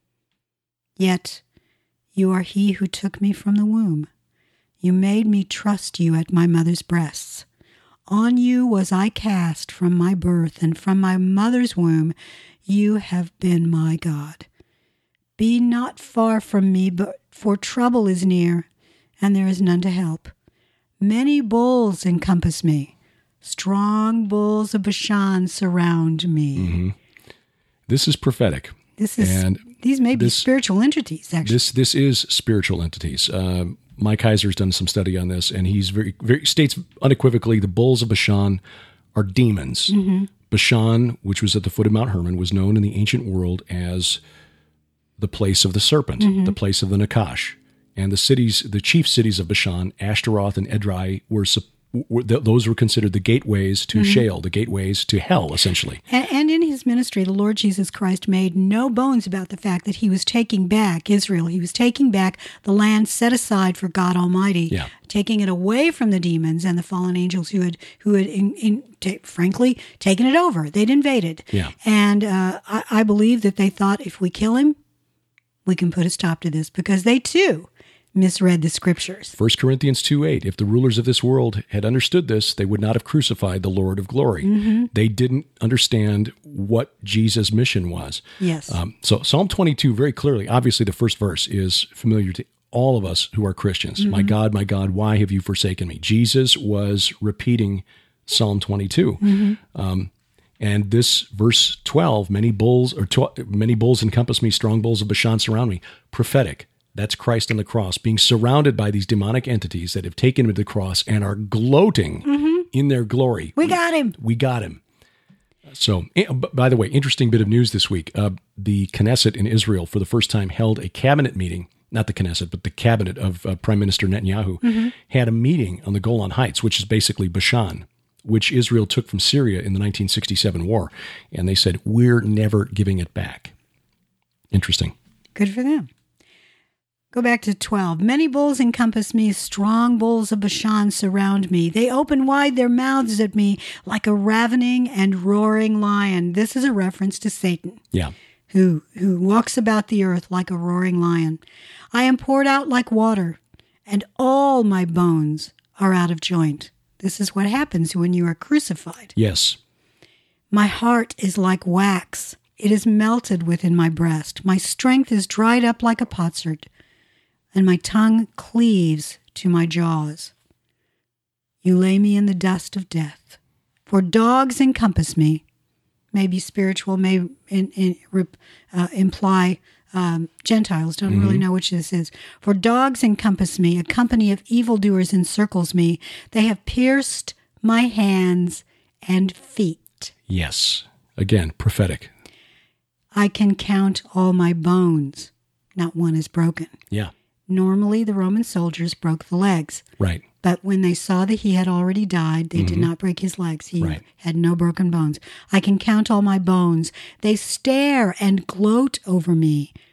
Yet you are he who took me from the womb. You made me trust you at my mother's breasts. On you was I cast from my birth, and from my mother's womb you have been my God. Be not far from me, for trouble is near, and there is none to help. Many bulls encompass me. Strong bulls of Bashan surround me. Mm-hmm. This is prophetic. These may be spiritual entities, actually. This is spiritual entities. Mike Heiser's done some study on this, and he's very states unequivocally the bulls of Bashan are demons. Mm-hmm. Bashan, which was at the foot of Mount Hermon, was known in the ancient world as the place of the serpent, the place of the Nakash. And the chief cities of Bashan, Ashtaroth and Edrei, those were considered the gateways to Sheol, the gateways to hell, essentially. And in his ministry, the Lord Jesus Christ made no bones about the fact that he was taking back Israel. He was taking back the land set aside for God Almighty, taking it away from the demons and the fallen angels who had frankly, taken it over. They'd invaded. Yeah. And I believe that they thought, if we kill him, we can put a stop to this, because they too misread the scriptures. 1 Corinthians 2:8, if the rulers of this world had understood this, they would not have crucified the Lord of glory. Mm-hmm. They didn't understand what Jesus' mission was. Yes. So Psalm 22, very clearly, obviously the first verse is familiar to all of us who are Christians. Mm-hmm. My God, why have you forsaken me? Jesus was repeating Psalm 22. Mm-hmm. And this verse 12, many bulls encompass me, strong bulls of Bashan surround me. Prophetic. That's Christ on the cross, being surrounded by these demonic entities that have taken him to the cross and are gloating in their glory. We got him. We got him. So, by the way, interesting bit of news this week. The Knesset in Israel, for the first time, held a cabinet meeting. Not the Knesset, but the cabinet of Prime Minister Netanyahu had a meeting on the Golan Heights, which is basically Bashan, which Israel took from Syria in the 1967 war. And they said, we're never giving it back. Interesting. Good for them. Go back to 12. Many bulls encompass me, strong bulls of Bashan surround me. They open wide their mouths at me like a ravening and roaring lion. This is a reference to Satan. Yeah. Who walks about the earth like a roaring lion. I am poured out like water, and all my bones are out of joint. This is what happens when you are crucified. Yes. My heart is like wax. It is melted within my breast. My strength is dried up like a potsherd, and my tongue cleaves to my jaws. You lay me in the dust of death, for dogs encompass me. May be spiritual, may imply Gentiles. Don't really know which this is. For dogs encompass me, a company of evildoers encircles me. They have pierced my hands and feet. Yes. Again, prophetic. I can count all my bones. Not one is broken. Yeah. Normally, the Roman soldiers broke the legs. Right. But when they saw that he had already died, they did not break his legs. He had no broken bones. I can count all my bones. They stare and gloat over me.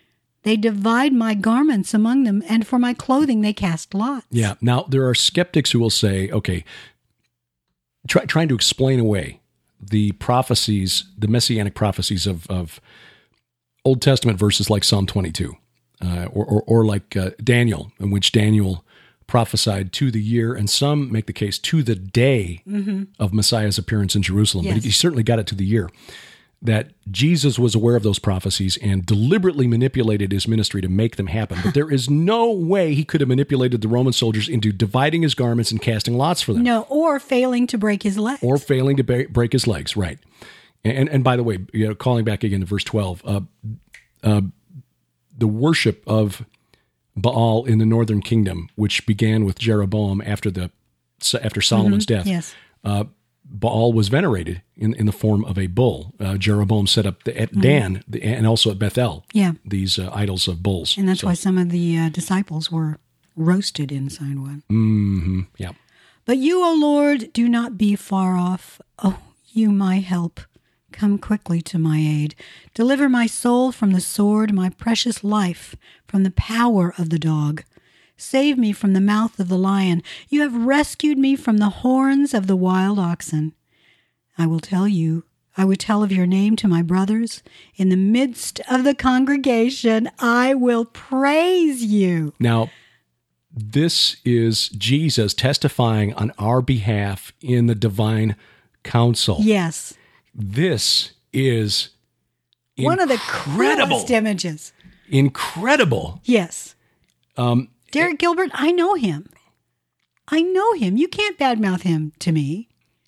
They divide my garments among them, and for my clothing they cast lots. Yeah. Now, there are skeptics who will say, okay, trying to explain away the prophecies, the messianic prophecies of Old Testament verses like Psalm 22, or like Daniel, in which Daniel prophesied to the year, and some make the case to the day of Messiah's appearance in Jerusalem. Yes. But he certainly got it to the year. That Jesus was aware of those prophecies and deliberately manipulated his ministry to make them happen. But there is no way he could have manipulated the Roman soldiers into dividing his garments and casting lots for them. No, or failing to break his legs. Or failing to break his legs, right. And by the way, calling back again to verse 12, the worship of Baal in the northern kingdom, which began with Jeroboam after Solomon's death, yes. Baal was venerated in the form of a bull. Jeroboam set up at Dan and also at Bethel these idols of bulls. And that's why some of the disciples were roasted in Sinai. Mm-hmm. Yeah. But you, O Lord, do not be far off. Oh, you, my help, come quickly to my aid. Deliver my soul from the sword, my precious life from the power of the dog. Save me from the mouth of the lion. You have rescued me from the horns of the wild oxen. I will tell of your name to my brothers. In the midst of the congregation, I will praise you. Now, this is Jesus testifying on our behalf in the divine council. Yes. This is one of the incredible coolest images. Incredible. Yes. Derek Gilbert, I know him. You can't badmouth him to me.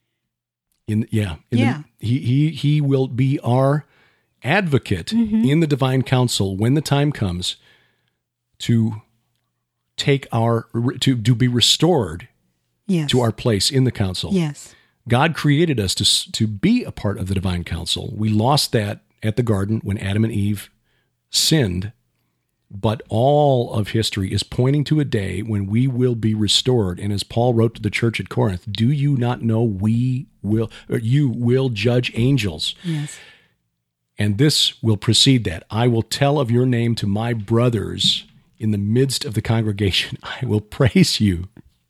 He will be our advocate in the divine council when the time comes to take to be restored to our place in the council. Yes. God created us to be a part of the divine council. We lost that at the garden when Adam and Eve sinned. But all of history is pointing to a day when we will be restored. And as Paul wrote to the church at Corinth, do you not know you will judge angels? Yes. And this will precede that. I will tell of your name to my brothers in the midst of the congregation. I will praise you.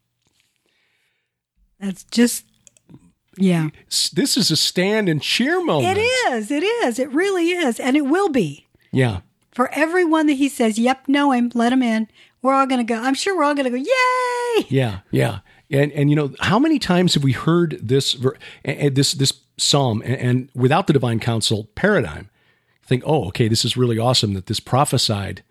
That's just, yeah. This is a stand and cheer moment. It is. It really is. And it will be. Yeah. For everyone that he says, yep, know him, let him in, we're all going to go. I'm sure we're all going to go, yay! Yeah. And how many times have we heard this psalm and without the divine council paradigm, think, oh, okay, this is really awesome that this prophesied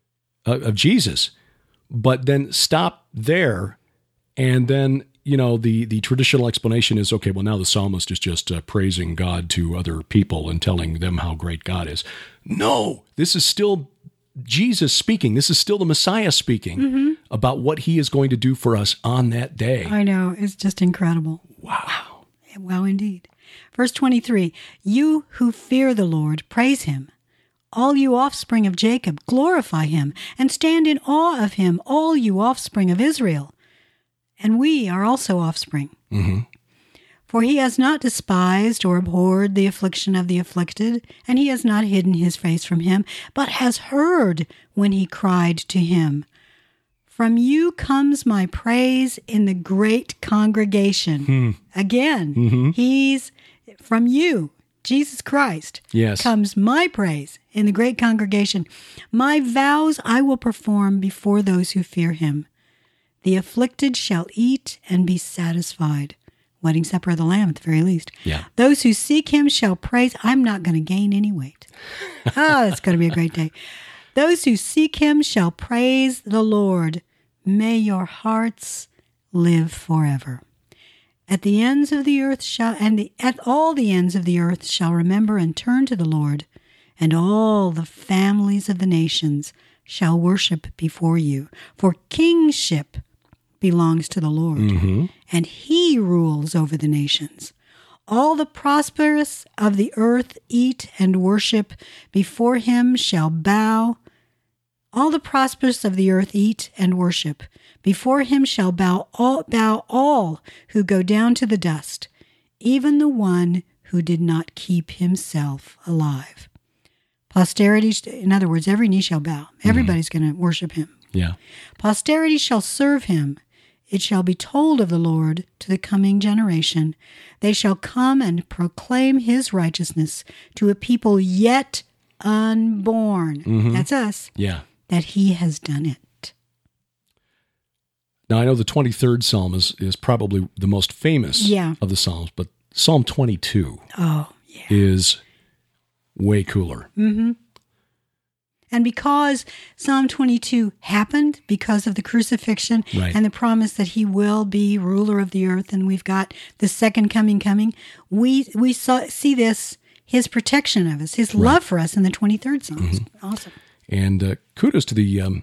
of Jesus, but then stop there, and then the traditional explanation is, okay, well, now the psalmist is just praising God to other people and telling them how great God is. No, this is still Jesus speaking. This is still the Messiah speaking about what he is going to do for us on that day. I know. It's just incredible. Wow. Wow, indeed. Verse 23, you who fear the Lord, praise him. All you offspring of Jacob, glorify him, and stand in awe of him, all you offspring of Israel. And we are also offspring. Mm-hmm. For he has not despised or abhorred the affliction of the afflicted, and he has not hidden his face from him, but has heard when he cried to him. From you comes my praise in the great congregation. Again, he's from you, Jesus Christ, comes my praise in the great congregation. My vows I will perform before those who fear him. The afflicted shall eat and be satisfied. Wedding supper of the Lamb, at the very least. Yeah. Those who seek him shall praise. I'm not going to gain any weight. It's going to be a great day. Those who seek him shall praise the Lord. May your hearts live forever. At the ends of the earth at all the ends of the earth shall remember and turn to the Lord, and all the families of the nations shall worship before you. For kingship belongs to the Lord, and he rules over the nations. All the prosperous of the earth eat and worship before him shall bow. All the prosperous of the earth eat and worship. Before him shall bow all who go down to the dust, even the one who did not keep himself alive. Posterity, in other words, every knee shall bow. Everybody's going to worship him. Yeah. Posterity shall serve him. It shall be told of the Lord to the coming generation. They shall come and proclaim his righteousness to a people yet unborn. That's us. Yeah. That he has done it. Now, I know the 23rd Psalm is probably the most famous of the Psalms, but Psalm 22 is way cooler. And because Psalm 22 happened because of the crucifixion and the promise that he will be ruler of the earth, and we've got the second coming, we see this, his protection of us, his love for us in the 23rd Psalm. Awesome. And kudos to the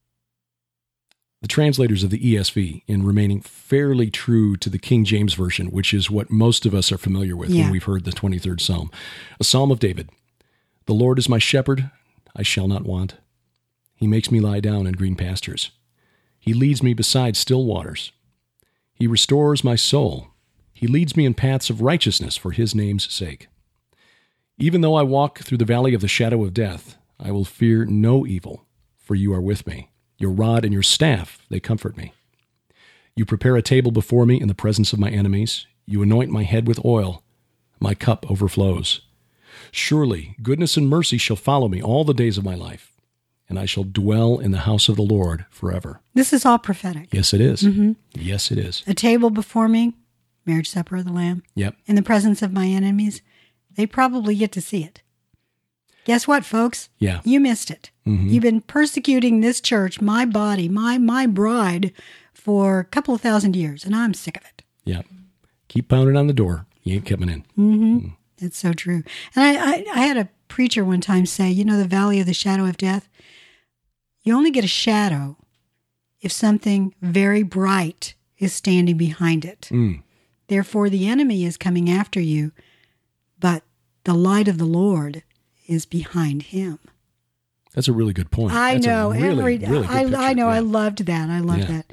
translators of the ESV in remaining fairly true to the King James Version, which is what most of us are familiar with when we've heard the 23rd Psalm. A Psalm of David. The Lord is my shepherd, I shall not want. He makes me lie down in green pastures. He leads me beside still waters. He restores my soul. He leads me in paths of righteousness for his name's sake. Even though I walk through the valley of the shadow of death, I will fear no evil, for you are with me. Your rod and your staff, they comfort me. You prepare a table before me in the presence of my enemies. You anoint my head with oil. My cup overflows. Surely goodness and mercy shall follow me all the days of my life, and I shall dwell in the house of the Lord forever. This is all prophetic. Yes, it is. Yes, it is. A table before me, marriage supper of the Lamb. Yep. In the presence of my enemies, they probably get to see it. Guess what, folks? Yeah. You missed it. You've been persecuting this church, my body, my bride, for a couple of thousand years, and I'm sick of it. Yeah. Keep pounding on the door. You ain't coming in. It's so true. And I had a preacher one time say, the valley of the shadow of death, you only get a shadow if something very bright is standing behind it. Therefore, the enemy is coming after you, but the light of the Lord is behind him. That's a really good point. I know. Really good picture. I know. Yeah. I loved that. I loved that.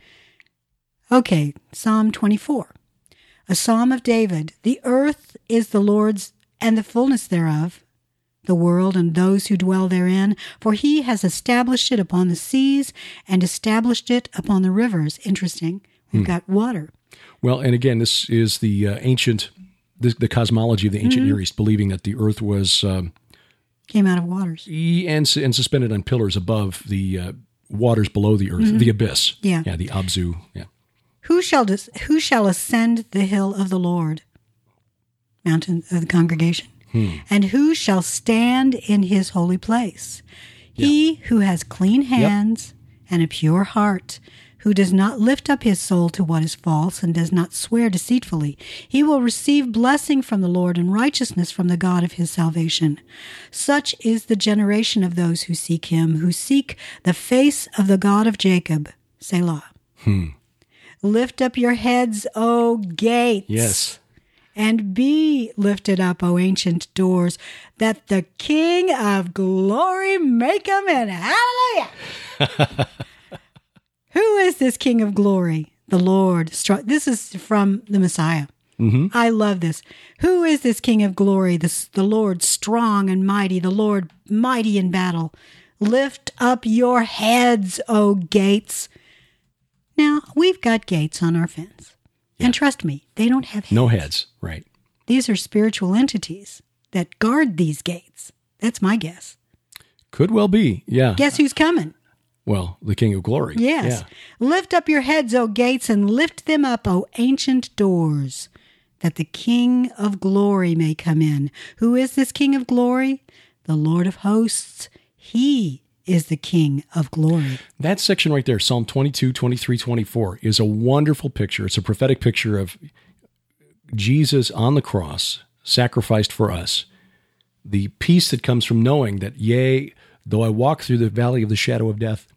Okay, Psalm 24. A psalm of David. The earth is the Lord's and the fullness thereof, the world and those who dwell therein. For he has established it upon the seas and established it upon the rivers. Interesting. We've got water. Well, and again, this is the the cosmology of the ancient Near East, believing that the earth was... Came out of waters. And suspended on pillars above the waters below the earth, the abyss. Yeah. Yeah, the Abzu. Yeah. Who shall ascend the hill of the Lord? Mountain of the congregation. And who shall stand in his holy place? He who has clean hands and a pure heart, who does not lift up his soul to what is false and does not swear deceitfully. He will receive blessing from the Lord and righteousness from the God of his salvation. Such is the generation of those who seek him, who seek the face of the God of Jacob. Selah. Lift up your heads, O gates. Yes. And be lifted up, O ancient doors, that the King of glory may come in. Hallelujah! Who is this King of glory? The Lord. This is from the Messiah. I love this. Who is this King of glory? The Lord strong and mighty, the Lord mighty in battle. Lift up your heads, O gates. Now, we've got gates on our fence. And trust me, they don't have heads. No heads, right. These are spiritual entities that guard these gates. That's my guess. Could well be, yeah. Guess who's coming? Well, the King of Glory. Yes. Yeah. Lift up your heads, O gates, and lift them up, O ancient doors, that the King of glory may come in. Who is this King of glory? The Lord of hosts. He is the King of glory. That section right there, Psalm 22, 23, 24, is a wonderful picture. It's a prophetic picture of Jesus on the cross, sacrificed for us. The peace that comes from knowing that, yea, though I walk through the valley of the shadow of death,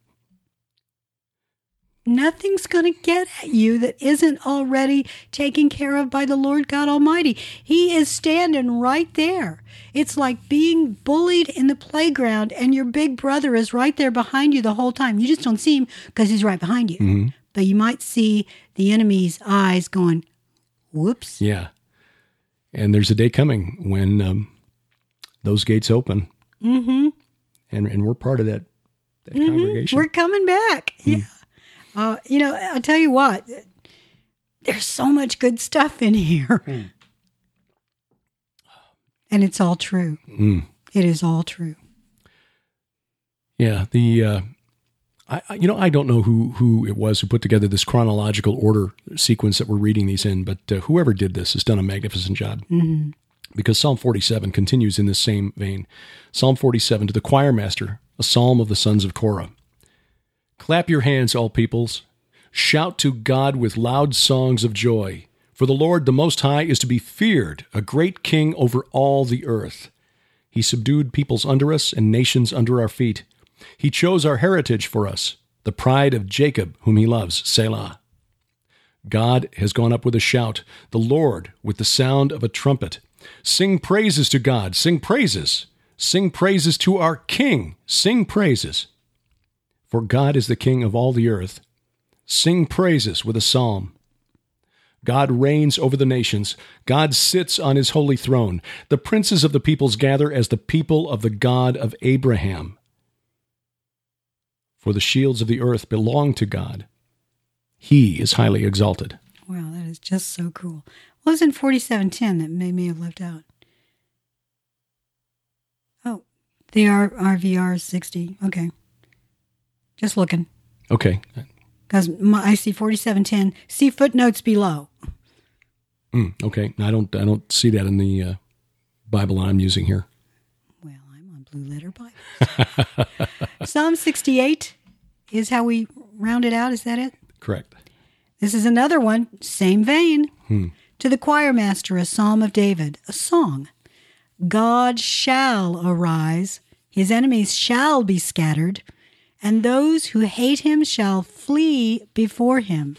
nothing's going to get at you that isn't already taken care of by the Lord God Almighty. He is standing right there. It's like being bullied in the playground and your big brother is right there behind you the whole time. You just don't see him because he's right behind you. But you might see the enemy's eyes going, whoops. Yeah. And there's a day coming when those gates open Mm-hmm. And we're part of that congregation. We're coming back. Yeah. I'll tell you what, there's so much good stuff in here. And it's all true. It is all true. Yeah. I don't know who it was who put together this chronological order sequence that we're reading these in, but whoever did this has done a magnificent job. Mm-hmm. Because Psalm 47 continues in this same vein. Psalm 47, to the choir master, a psalm of the sons of Korah. Clap your hands, all peoples. Shout to God with loud songs of joy. For the Lord, the Most High, is to be feared, a great king over all the earth. He subdued peoples under us and nations under our feet. He chose our heritage for us, the pride of Jacob, whom he loves, Selah. God has gone up with a shout, the Lord with the sound of a trumpet. Sing praises to God, sing praises. Sing praises to our King, sing praises. For God is the King of all the earth. Sing praises with a psalm. God reigns over the nations. God sits on his holy throne. The princes of the peoples gather as the people of the God of Abraham. For the shields of the earth belong to God. He is highly exalted. Wow, that is just so cool. What was in 47:10 that may have left out? Oh, the RVR 60. Okay. Just looking. Okay. Because I see 47:10. See footnotes below. Okay. I don't see that in the Bible I'm using here. Well, I'm on Blue Letter Bible. Psalm 68 is how we round it out. Is that it? Correct. This is another one, same vein. To the choir master, a psalm of David, a song. God shall arise, his enemies shall be scattered, and those who hate him shall flee before him.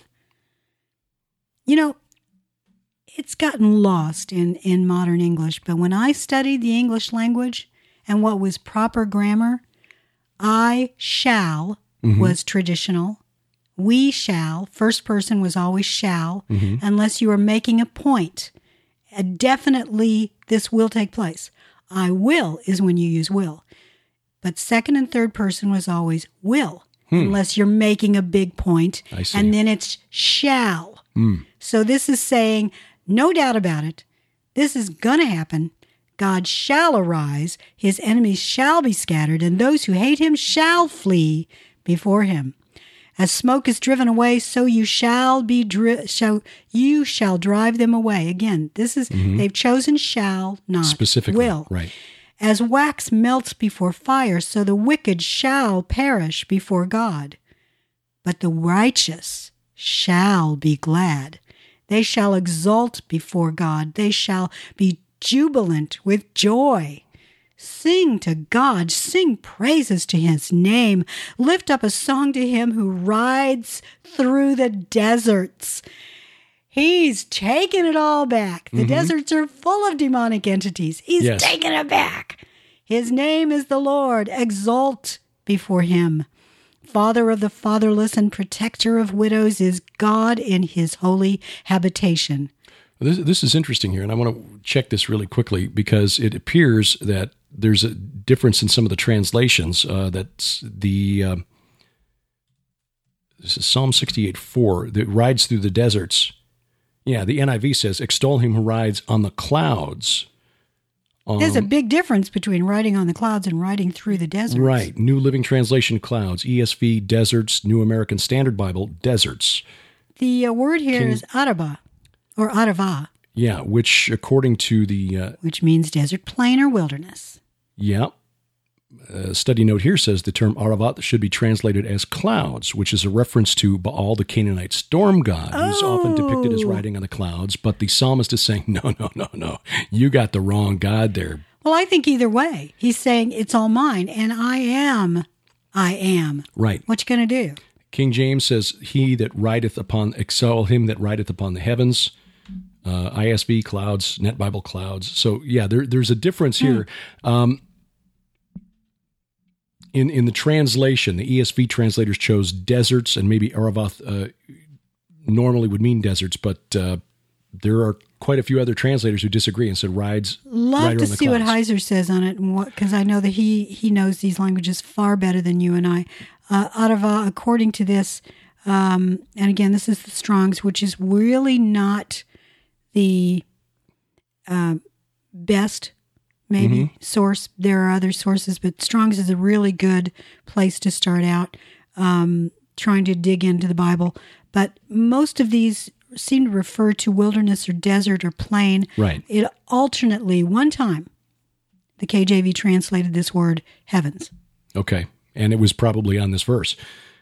You know, it's gotten lost in modern English, but when I studied the English language and what was proper grammar, I shall was traditional. We shall, first person was always shall, unless you are making a point. Definitely this will take place. I will is when you use will. But second and third person was always will, unless you're making a big point. I see. And then it's shall. So this is saying, no doubt about it, this is going to happen. God shall arise, his enemies shall be scattered, and those who hate him shall flee before him. As smoke is driven away, so you shall you shall drive them away. Again, this is they've chosen shall, not specifically will. Right. As wax melts before fire, so the wicked shall perish before God. But the righteous shall be glad. They shall exult before God. They shall be jubilant with joy. Sing to God, sing praises to his name. Lift up a song to him who rides through the deserts. He's taken it all back. The deserts are full of demonic entities. He's taken it back. His name is the Lord. Exult before him. Father of the fatherless and protector of widows is God in his holy habitation. This is interesting here, and I want to check this really quickly because it appears that there's a difference in some of the translations. That's this is Psalm 68:4 that rides through the deserts. Yeah, the NIV says, extol him who rides on the clouds. There's a big difference between riding on the clouds and riding through the deserts. Right. New Living Translation, clouds. ESV, deserts. New American Standard Bible, deserts. The word here is Araba, or Arava. Yeah, which according to the... which means desert plain or wilderness. Yeah. A study note here says the term Aravat should be translated as clouds, which is a reference to Baal, the Canaanite storm god, who's often depicted as riding on the clouds. But the psalmist is saying, no, you got the wrong god there. Well, I think either way. He's saying, it's all mine, and I am. Right. What you going to do? King James says, extol him that rideth upon the heavens. ISV, clouds, Net Bible, clouds. So, yeah, there's a difference here. In the translation, the ESV translators chose deserts, and maybe Aravath normally would mean deserts, but there are quite a few other translators who disagree and said rides. Love rider to on the see what clouds. Heiser says on it, and because I know that he knows these languages far better than you and I. Atava, according to this, and again, this is the Strong's, which is really not the best, maybe, source. There are other sources, but Strong's is a really good place to start out trying to dig into the Bible. But most of these seem to refer to wilderness or desert or plain. Right. It alternately, one time, the KJV translated this word heavens. Okay. And it was probably on this verse.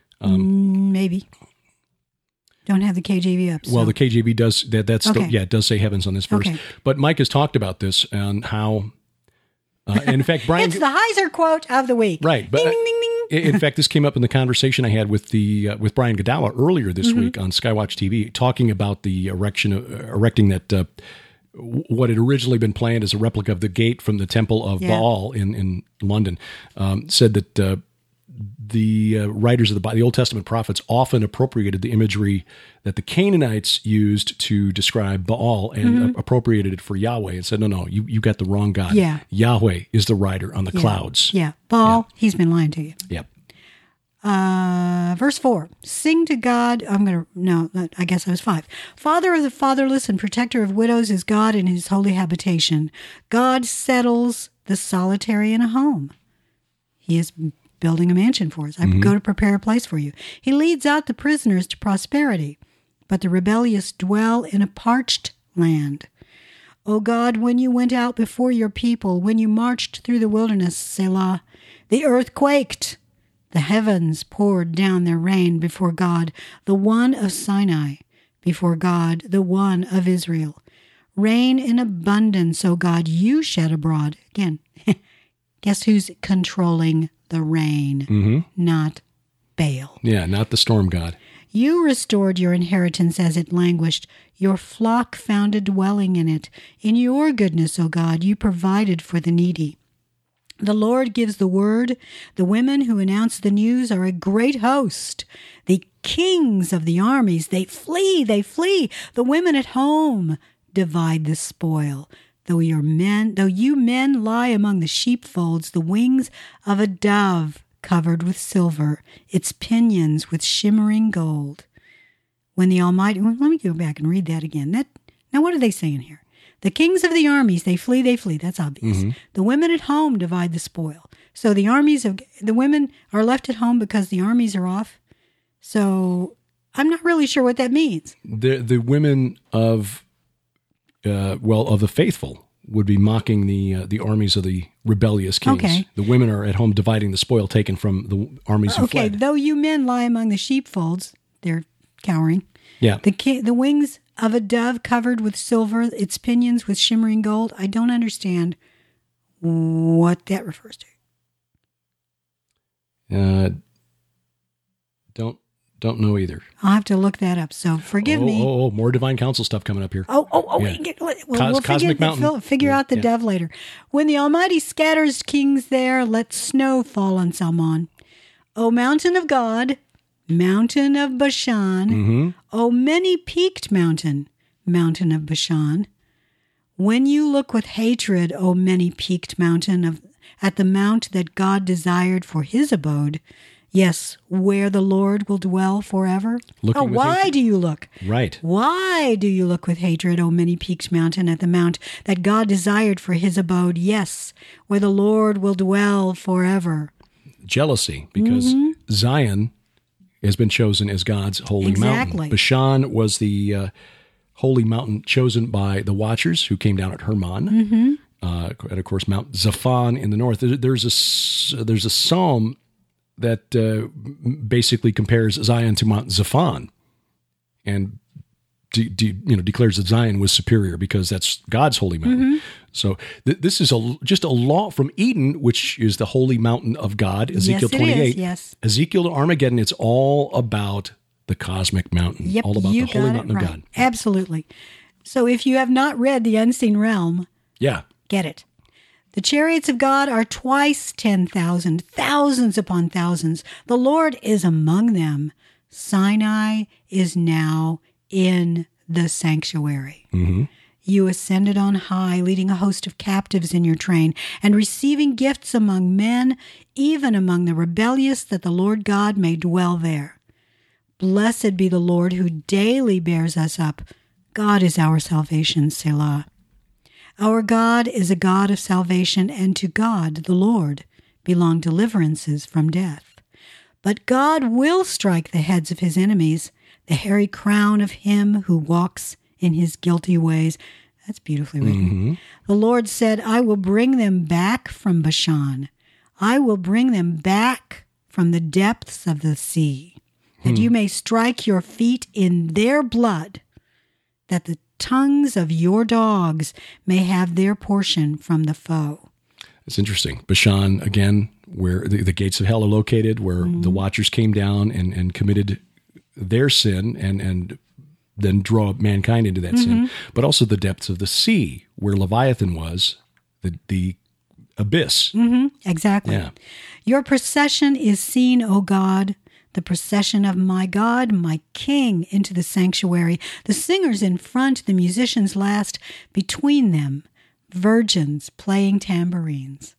Maybe. Don't have the KJV up. So. Well, the KJV does that's Okay. it does say heavens on this verse. Okay. But Mike has talked about this and how, and in fact, Brian. It's the Heiser quote of the week. Right, but Ding, ding, ding, ding. in fact, this came up in the conversation I had with with Brian Godawa earlier this Mm-hmm. week on Skywatch TV, talking about the erecting that what had originally been planned as a replica of the gate from the Temple of Yeah. Baal in London. Said that the writers of the Old Testament prophets often appropriated the imagery that the Canaanites used to describe Baal and appropriated it for Yahweh and said, no, you got the wrong God. Yeah. Yahweh is the rider on the clouds. Yeah. Baal, he's been lying to you. Yep. Verse 4, sing to God. I guess I was 5. Father of the fatherless and protector of widows is God in his holy habitation. God settles the solitary in a home. He is building a mansion for us. I go to prepare a place for you. He leads out the prisoners to prosperity, but the rebellious dwell in a parched land. O God, when you went out before your people, when you marched through the wilderness, Selah, the earth quaked. The heavens poured down their rain before God, the one of Sinai, before God, the one of Israel. Rain in abundance, O God, you shed abroad. Again, guess who's controlling the rain? Not Baal. Yeah, not the storm god. You restored your inheritance as it languished. Your flock found a dwelling in it. In your goodness, O God, you provided for the needy. The Lord gives the word. The women who announce the news are a great host. The kings of the armies, they flee, they flee. The women at home divide the spoil. Though you men lie among the sheepfolds, the wings of a dove covered with silver, its pinions with shimmering gold. When the Almighty, let me go back and read that again. Now what are they saying here? The kings of the armies, they flee, that's obvious. The women at home divide the spoil. So the women are left at home because the armies are off. So I'm not really sure what that means. The women of the faithful would be mocking the armies of the rebellious kings. Okay. The women are at home dividing the spoil taken from the armies who Okay, fled. though you men lie among the sheepfolds, they're cowering. Yeah. The wings of a dove covered with silver, its pinions with shimmering gold. I don't understand what that refers to. Don't know either. I'll have to look that up. So forgive me. Oh, more divine council stuff coming up here. Yeah. We'll Cosmic Mountain. figure out the Yeah. dove later. When the Almighty scatters kings there, let snow fall on Salmon. O mountain of God, mountain of Bashan, O many-peaked mountain, mountain of Bashan. When you look with hatred, O many-peaked mountain, at the mount that God desired for his abode, yes, where the Lord will dwell forever. Looking with Why hatred. do you look? Right. Why do you look with hatred, O many-peaked mountain, at the mount that God desired for his abode? Yes, where the Lord will dwell forever. Jealousy, because Zion has been chosen as God's holy Exactly. mountain. Bashan was the holy mountain chosen by the Watchers who came down at Hermon, and of course Mount Zaphon in the north. There's a psalm that basically compares Zion to Mount Zaphon, and declares that Zion was superior because that's God's holy mountain. So this is just a law from Eden, which is the holy mountain of God, Ezekiel Yes, it 28. is, yes. Ezekiel to Armageddon, it's all about the cosmic mountain, Yep, all about the you holy got mountain it of right. God. Absolutely. So if you have not read The Unseen Realm, Yeah. get it. The chariots of God are twice 10,000, thousands upon thousands. The Lord is among them. Sinai is now in the sanctuary. Mm-hmm. You ascended on high, leading a host of captives in your train, and receiving gifts among men, even among the rebellious, that the Lord God may dwell there. Blessed be the Lord who daily bears us up. God is our salvation, Selah. Our God is a God of salvation, and to God, the Lord, belong deliverances from death. But God will strike the heads of his enemies, the hairy crown of him who walks in his guilty ways. That's beautifully written. Mm-hmm. The Lord said, I will bring them back from Bashan. I will bring them back from the depths of the sea, that you may strike your feet in their blood, that the tongues of your dogs may have their portion from the foe. It's interesting. Bashan, again, where the gates of hell are located, where the Watchers came down and committed their sin and then draw mankind into that sin, but also the depths of the sea, where Leviathan was, the abyss. Exactly. Yeah. Your procession is seen, O God, the procession of my God, my King, into the sanctuary. The singers in front, the musicians last, between them, virgins playing tambourines.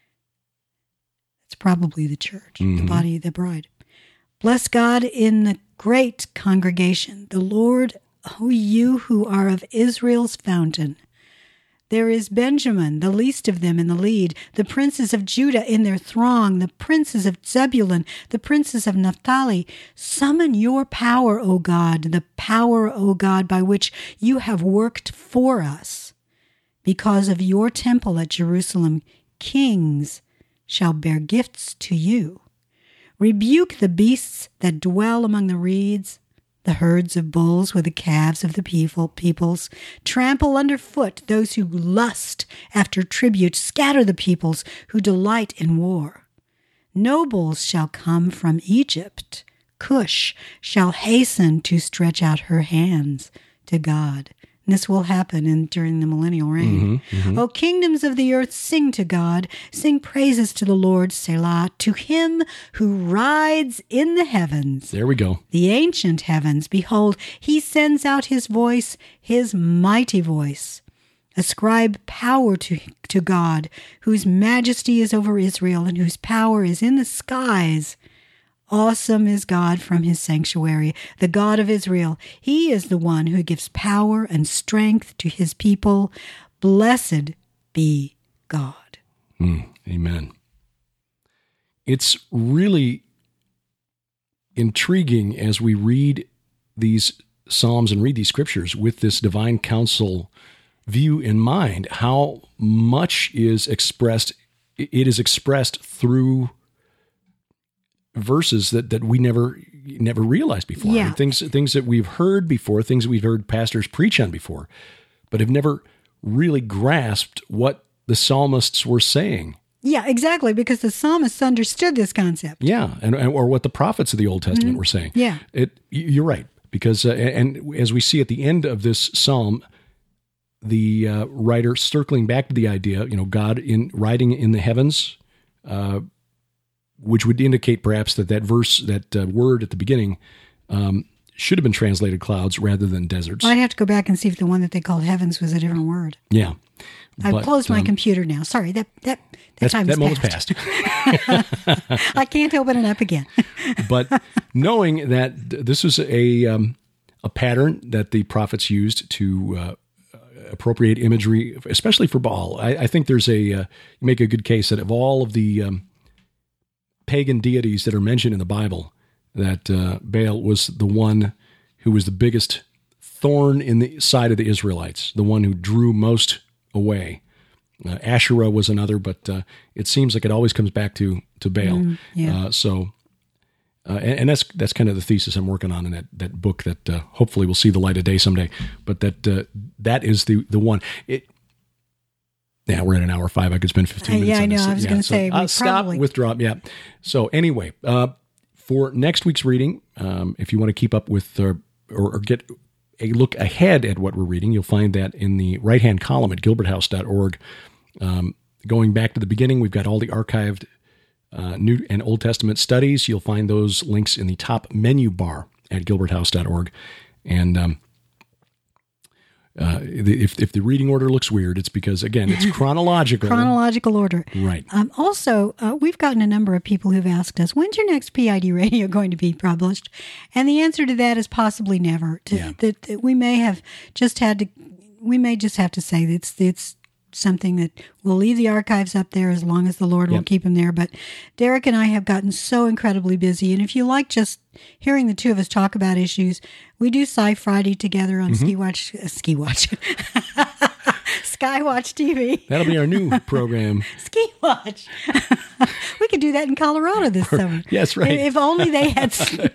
It's probably the church, the body of the bride. Bless God in the great congregation, the Lord, O you who are of Israel's fountain. There is Benjamin, the least of them, in the lead, the princes of Judah in their throng, the princes of Zebulun, the princes of Naphtali. Summon your power, O God, the power, O God, by which you have worked for us. Because of your temple at Jerusalem, kings shall bear gifts to you. Rebuke the beasts that dwell among the reeds, the herds of bulls with the calves of the peoples. Trample underfoot those who lust after tribute. Scatter the peoples who delight in war. Nobles shall come from Egypt. Cush shall hasten to stretch out her hands to God. And this will happen during the millennial reign. O kingdoms of the earth, sing to God. Sing praises to the Lord, Selah, to him who rides in the heavens. There we go. The ancient heavens. Behold, he sends out his voice, his mighty voice. Ascribe power to God, whose majesty is over Israel and whose power is in the skies. Awesome is God from his sanctuary, the God of Israel. He is the one who gives power and strength to his people. Blessed be God. Amen. It's really intriguing as we read these Psalms and read these scriptures with this divine counsel view in mind, how much is expressed. It is expressed through verses that we never realized before. Yeah. Things that we've heard before, things that we've heard pastors preach on before, but have never really grasped what the psalmists were saying. Yeah, exactly, because the psalmists understood this concept. Yeah, or what the prophets of the Old Testament were saying. Yeah. You're right, because and as we see at the end of this psalm, the writer circling back to the idea, God riding in the heavens, which would indicate perhaps that verse, that word at the beginning, should have been translated clouds rather than deserts. I'd have to go back and see if the one that they called heavens was a different word. Yeah. I've closed my computer now. Sorry, that time that is moment's past. passed. I can't open it up again. But knowing that this was a pattern that the prophets used to appropriate imagery, especially for Baal, I think there's you make a good case that of all of the pagan deities that are mentioned in the Bible, that Baal was the one who was the biggest thorn in the side of the Israelites, the one who drew most away. Asherah was another, but it seems like it always comes back to Baal. Yeah. And that's kind of the thesis I'm working on in that book that hopefully will see the light of day someday. But that is the one. We're at an hour 5. I could spend 15 minutes. Yeah, on I know. this. I was going to say, we stop, probably withdraw. Yeah. So anyway, for next week's reading, if you want to keep up with or get a look ahead at what we're reading, you'll find that in the right-hand column at gilberthouse.org. Going back to the beginning, we've got all the archived New and Old Testament studies. You'll find those links in the top menu bar at gilberthouse.org. And If the reading order looks weird, it's because, again, it's chronological. Chronological order. Right. Also, we've gotten a number of people who've asked us, when's your next PID radio going to be published? And the answer to that is possibly never. That we may just have to say that it's something that we'll leave the archives up there as long as the Lord will keep them there. But Derek and I have gotten so incredibly busy. And if you like just hearing the two of us talk about issues, we do Sci Friday together on Skywatch TV. That'll be our new program. Skywatch. We could do that in Colorado this summer. Yes, right. If only they had snow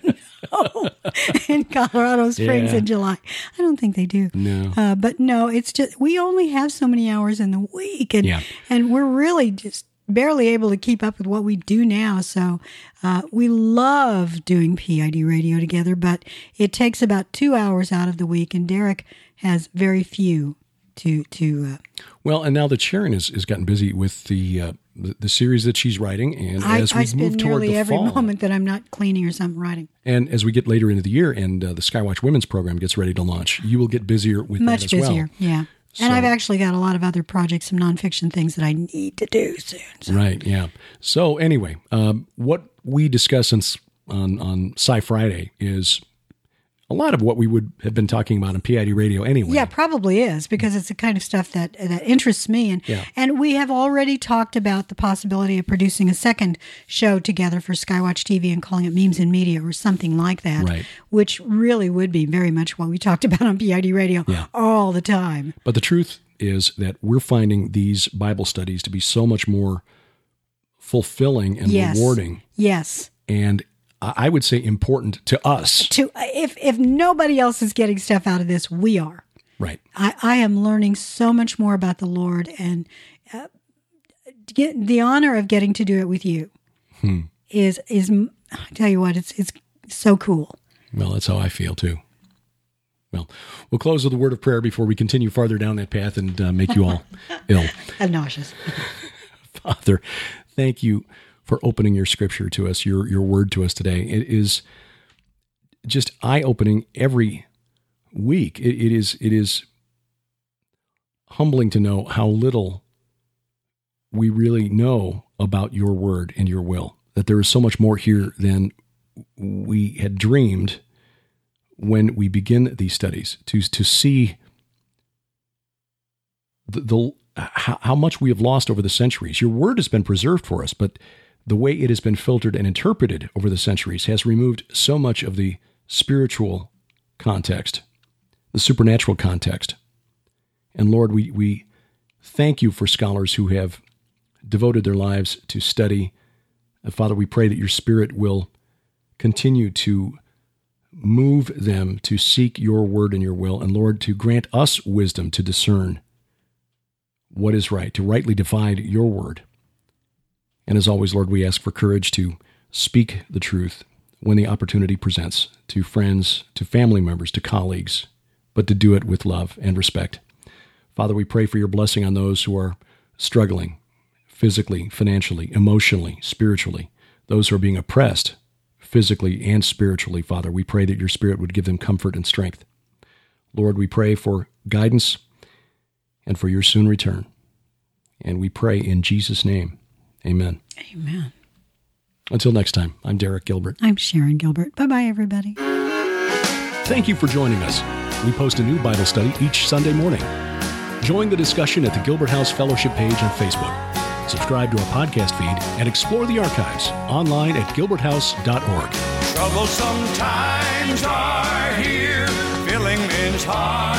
in Colorado Springs in July. I don't think they do. No. But no, it's just, we only have so many hours in the week. And we're really just barely able to keep up with what we do now. So we love doing PID radio together, but it takes about 2 hours out of the week, and Derek has very few to well, and now that Sharon has gotten busy with the series that she's writing, and as we move toward the every fall, moment that I'm not cleaning or something writing, and as we get later into the year, and the Skywatch Women's program gets ready to launch, you will get busier with that as well. Much busier, yeah. So, and I've actually got a lot of other projects, some nonfiction things that I need to do soon. So. Right, yeah. So anyway, what we discuss on Sci Friday is a lot of what we would have been talking about on PID radio anyway. Yeah, probably is, because it's the kind of stuff that interests me. And we have already talked about the possibility of producing a second show together for Skywatch TV and calling it Memes and Media or something like that, right, which really would be very much what we talked about on PID radio all the time. But the truth is that we're finding these Bible studies to be so much more fulfilling and rewarding. Yes. And I would say important to us. If nobody else is getting stuff out of this, we are. Right. I am learning so much more about the Lord, and get the honor of getting to do it with you is I tell you what, it's so cool. Well, that's how I feel too. Well, we'll close with a word of prayer before we continue farther down that path and make you all ill. I'm nauseous. Father, thank you for opening your scripture to us, your word to us today. It is just eye-opening every week. It is humbling to know how little we really know about your word and your will, that there is so much more here than we had dreamed when we begin these studies, to see how much we have lost over the centuries. Your word has been preserved for us, but the way it has been filtered and interpreted over the centuries has removed so much of the spiritual context, the supernatural context. And Lord, we thank you for scholars who have devoted their lives to study. Father, we pray that your Spirit will continue to move them to seek your word and your will. And Lord, to grant us wisdom to discern what is right, to rightly divide your word. And as always, Lord, we ask for courage to speak the truth when the opportunity presents, to friends, to family members, to colleagues, but to do it with love and respect. Father, we pray for your blessing on those who are struggling physically, financially, emotionally, spiritually, those who are being oppressed physically and spiritually. Father, we pray that your Spirit would give them comfort and strength. Lord, we pray for guidance and for your soon return. And we pray in Jesus' name. Amen. Amen. Until next time, I'm Derek Gilbert. I'm Sharon Gilbert. Bye-bye, everybody. Thank you for joining us. We post a new Bible study each Sunday morning. Join the discussion at the Gilbert House Fellowship page on Facebook. Subscribe to our podcast feed and explore the archives online at gilberthouse.org. Troublesome times are here, filling men's hearts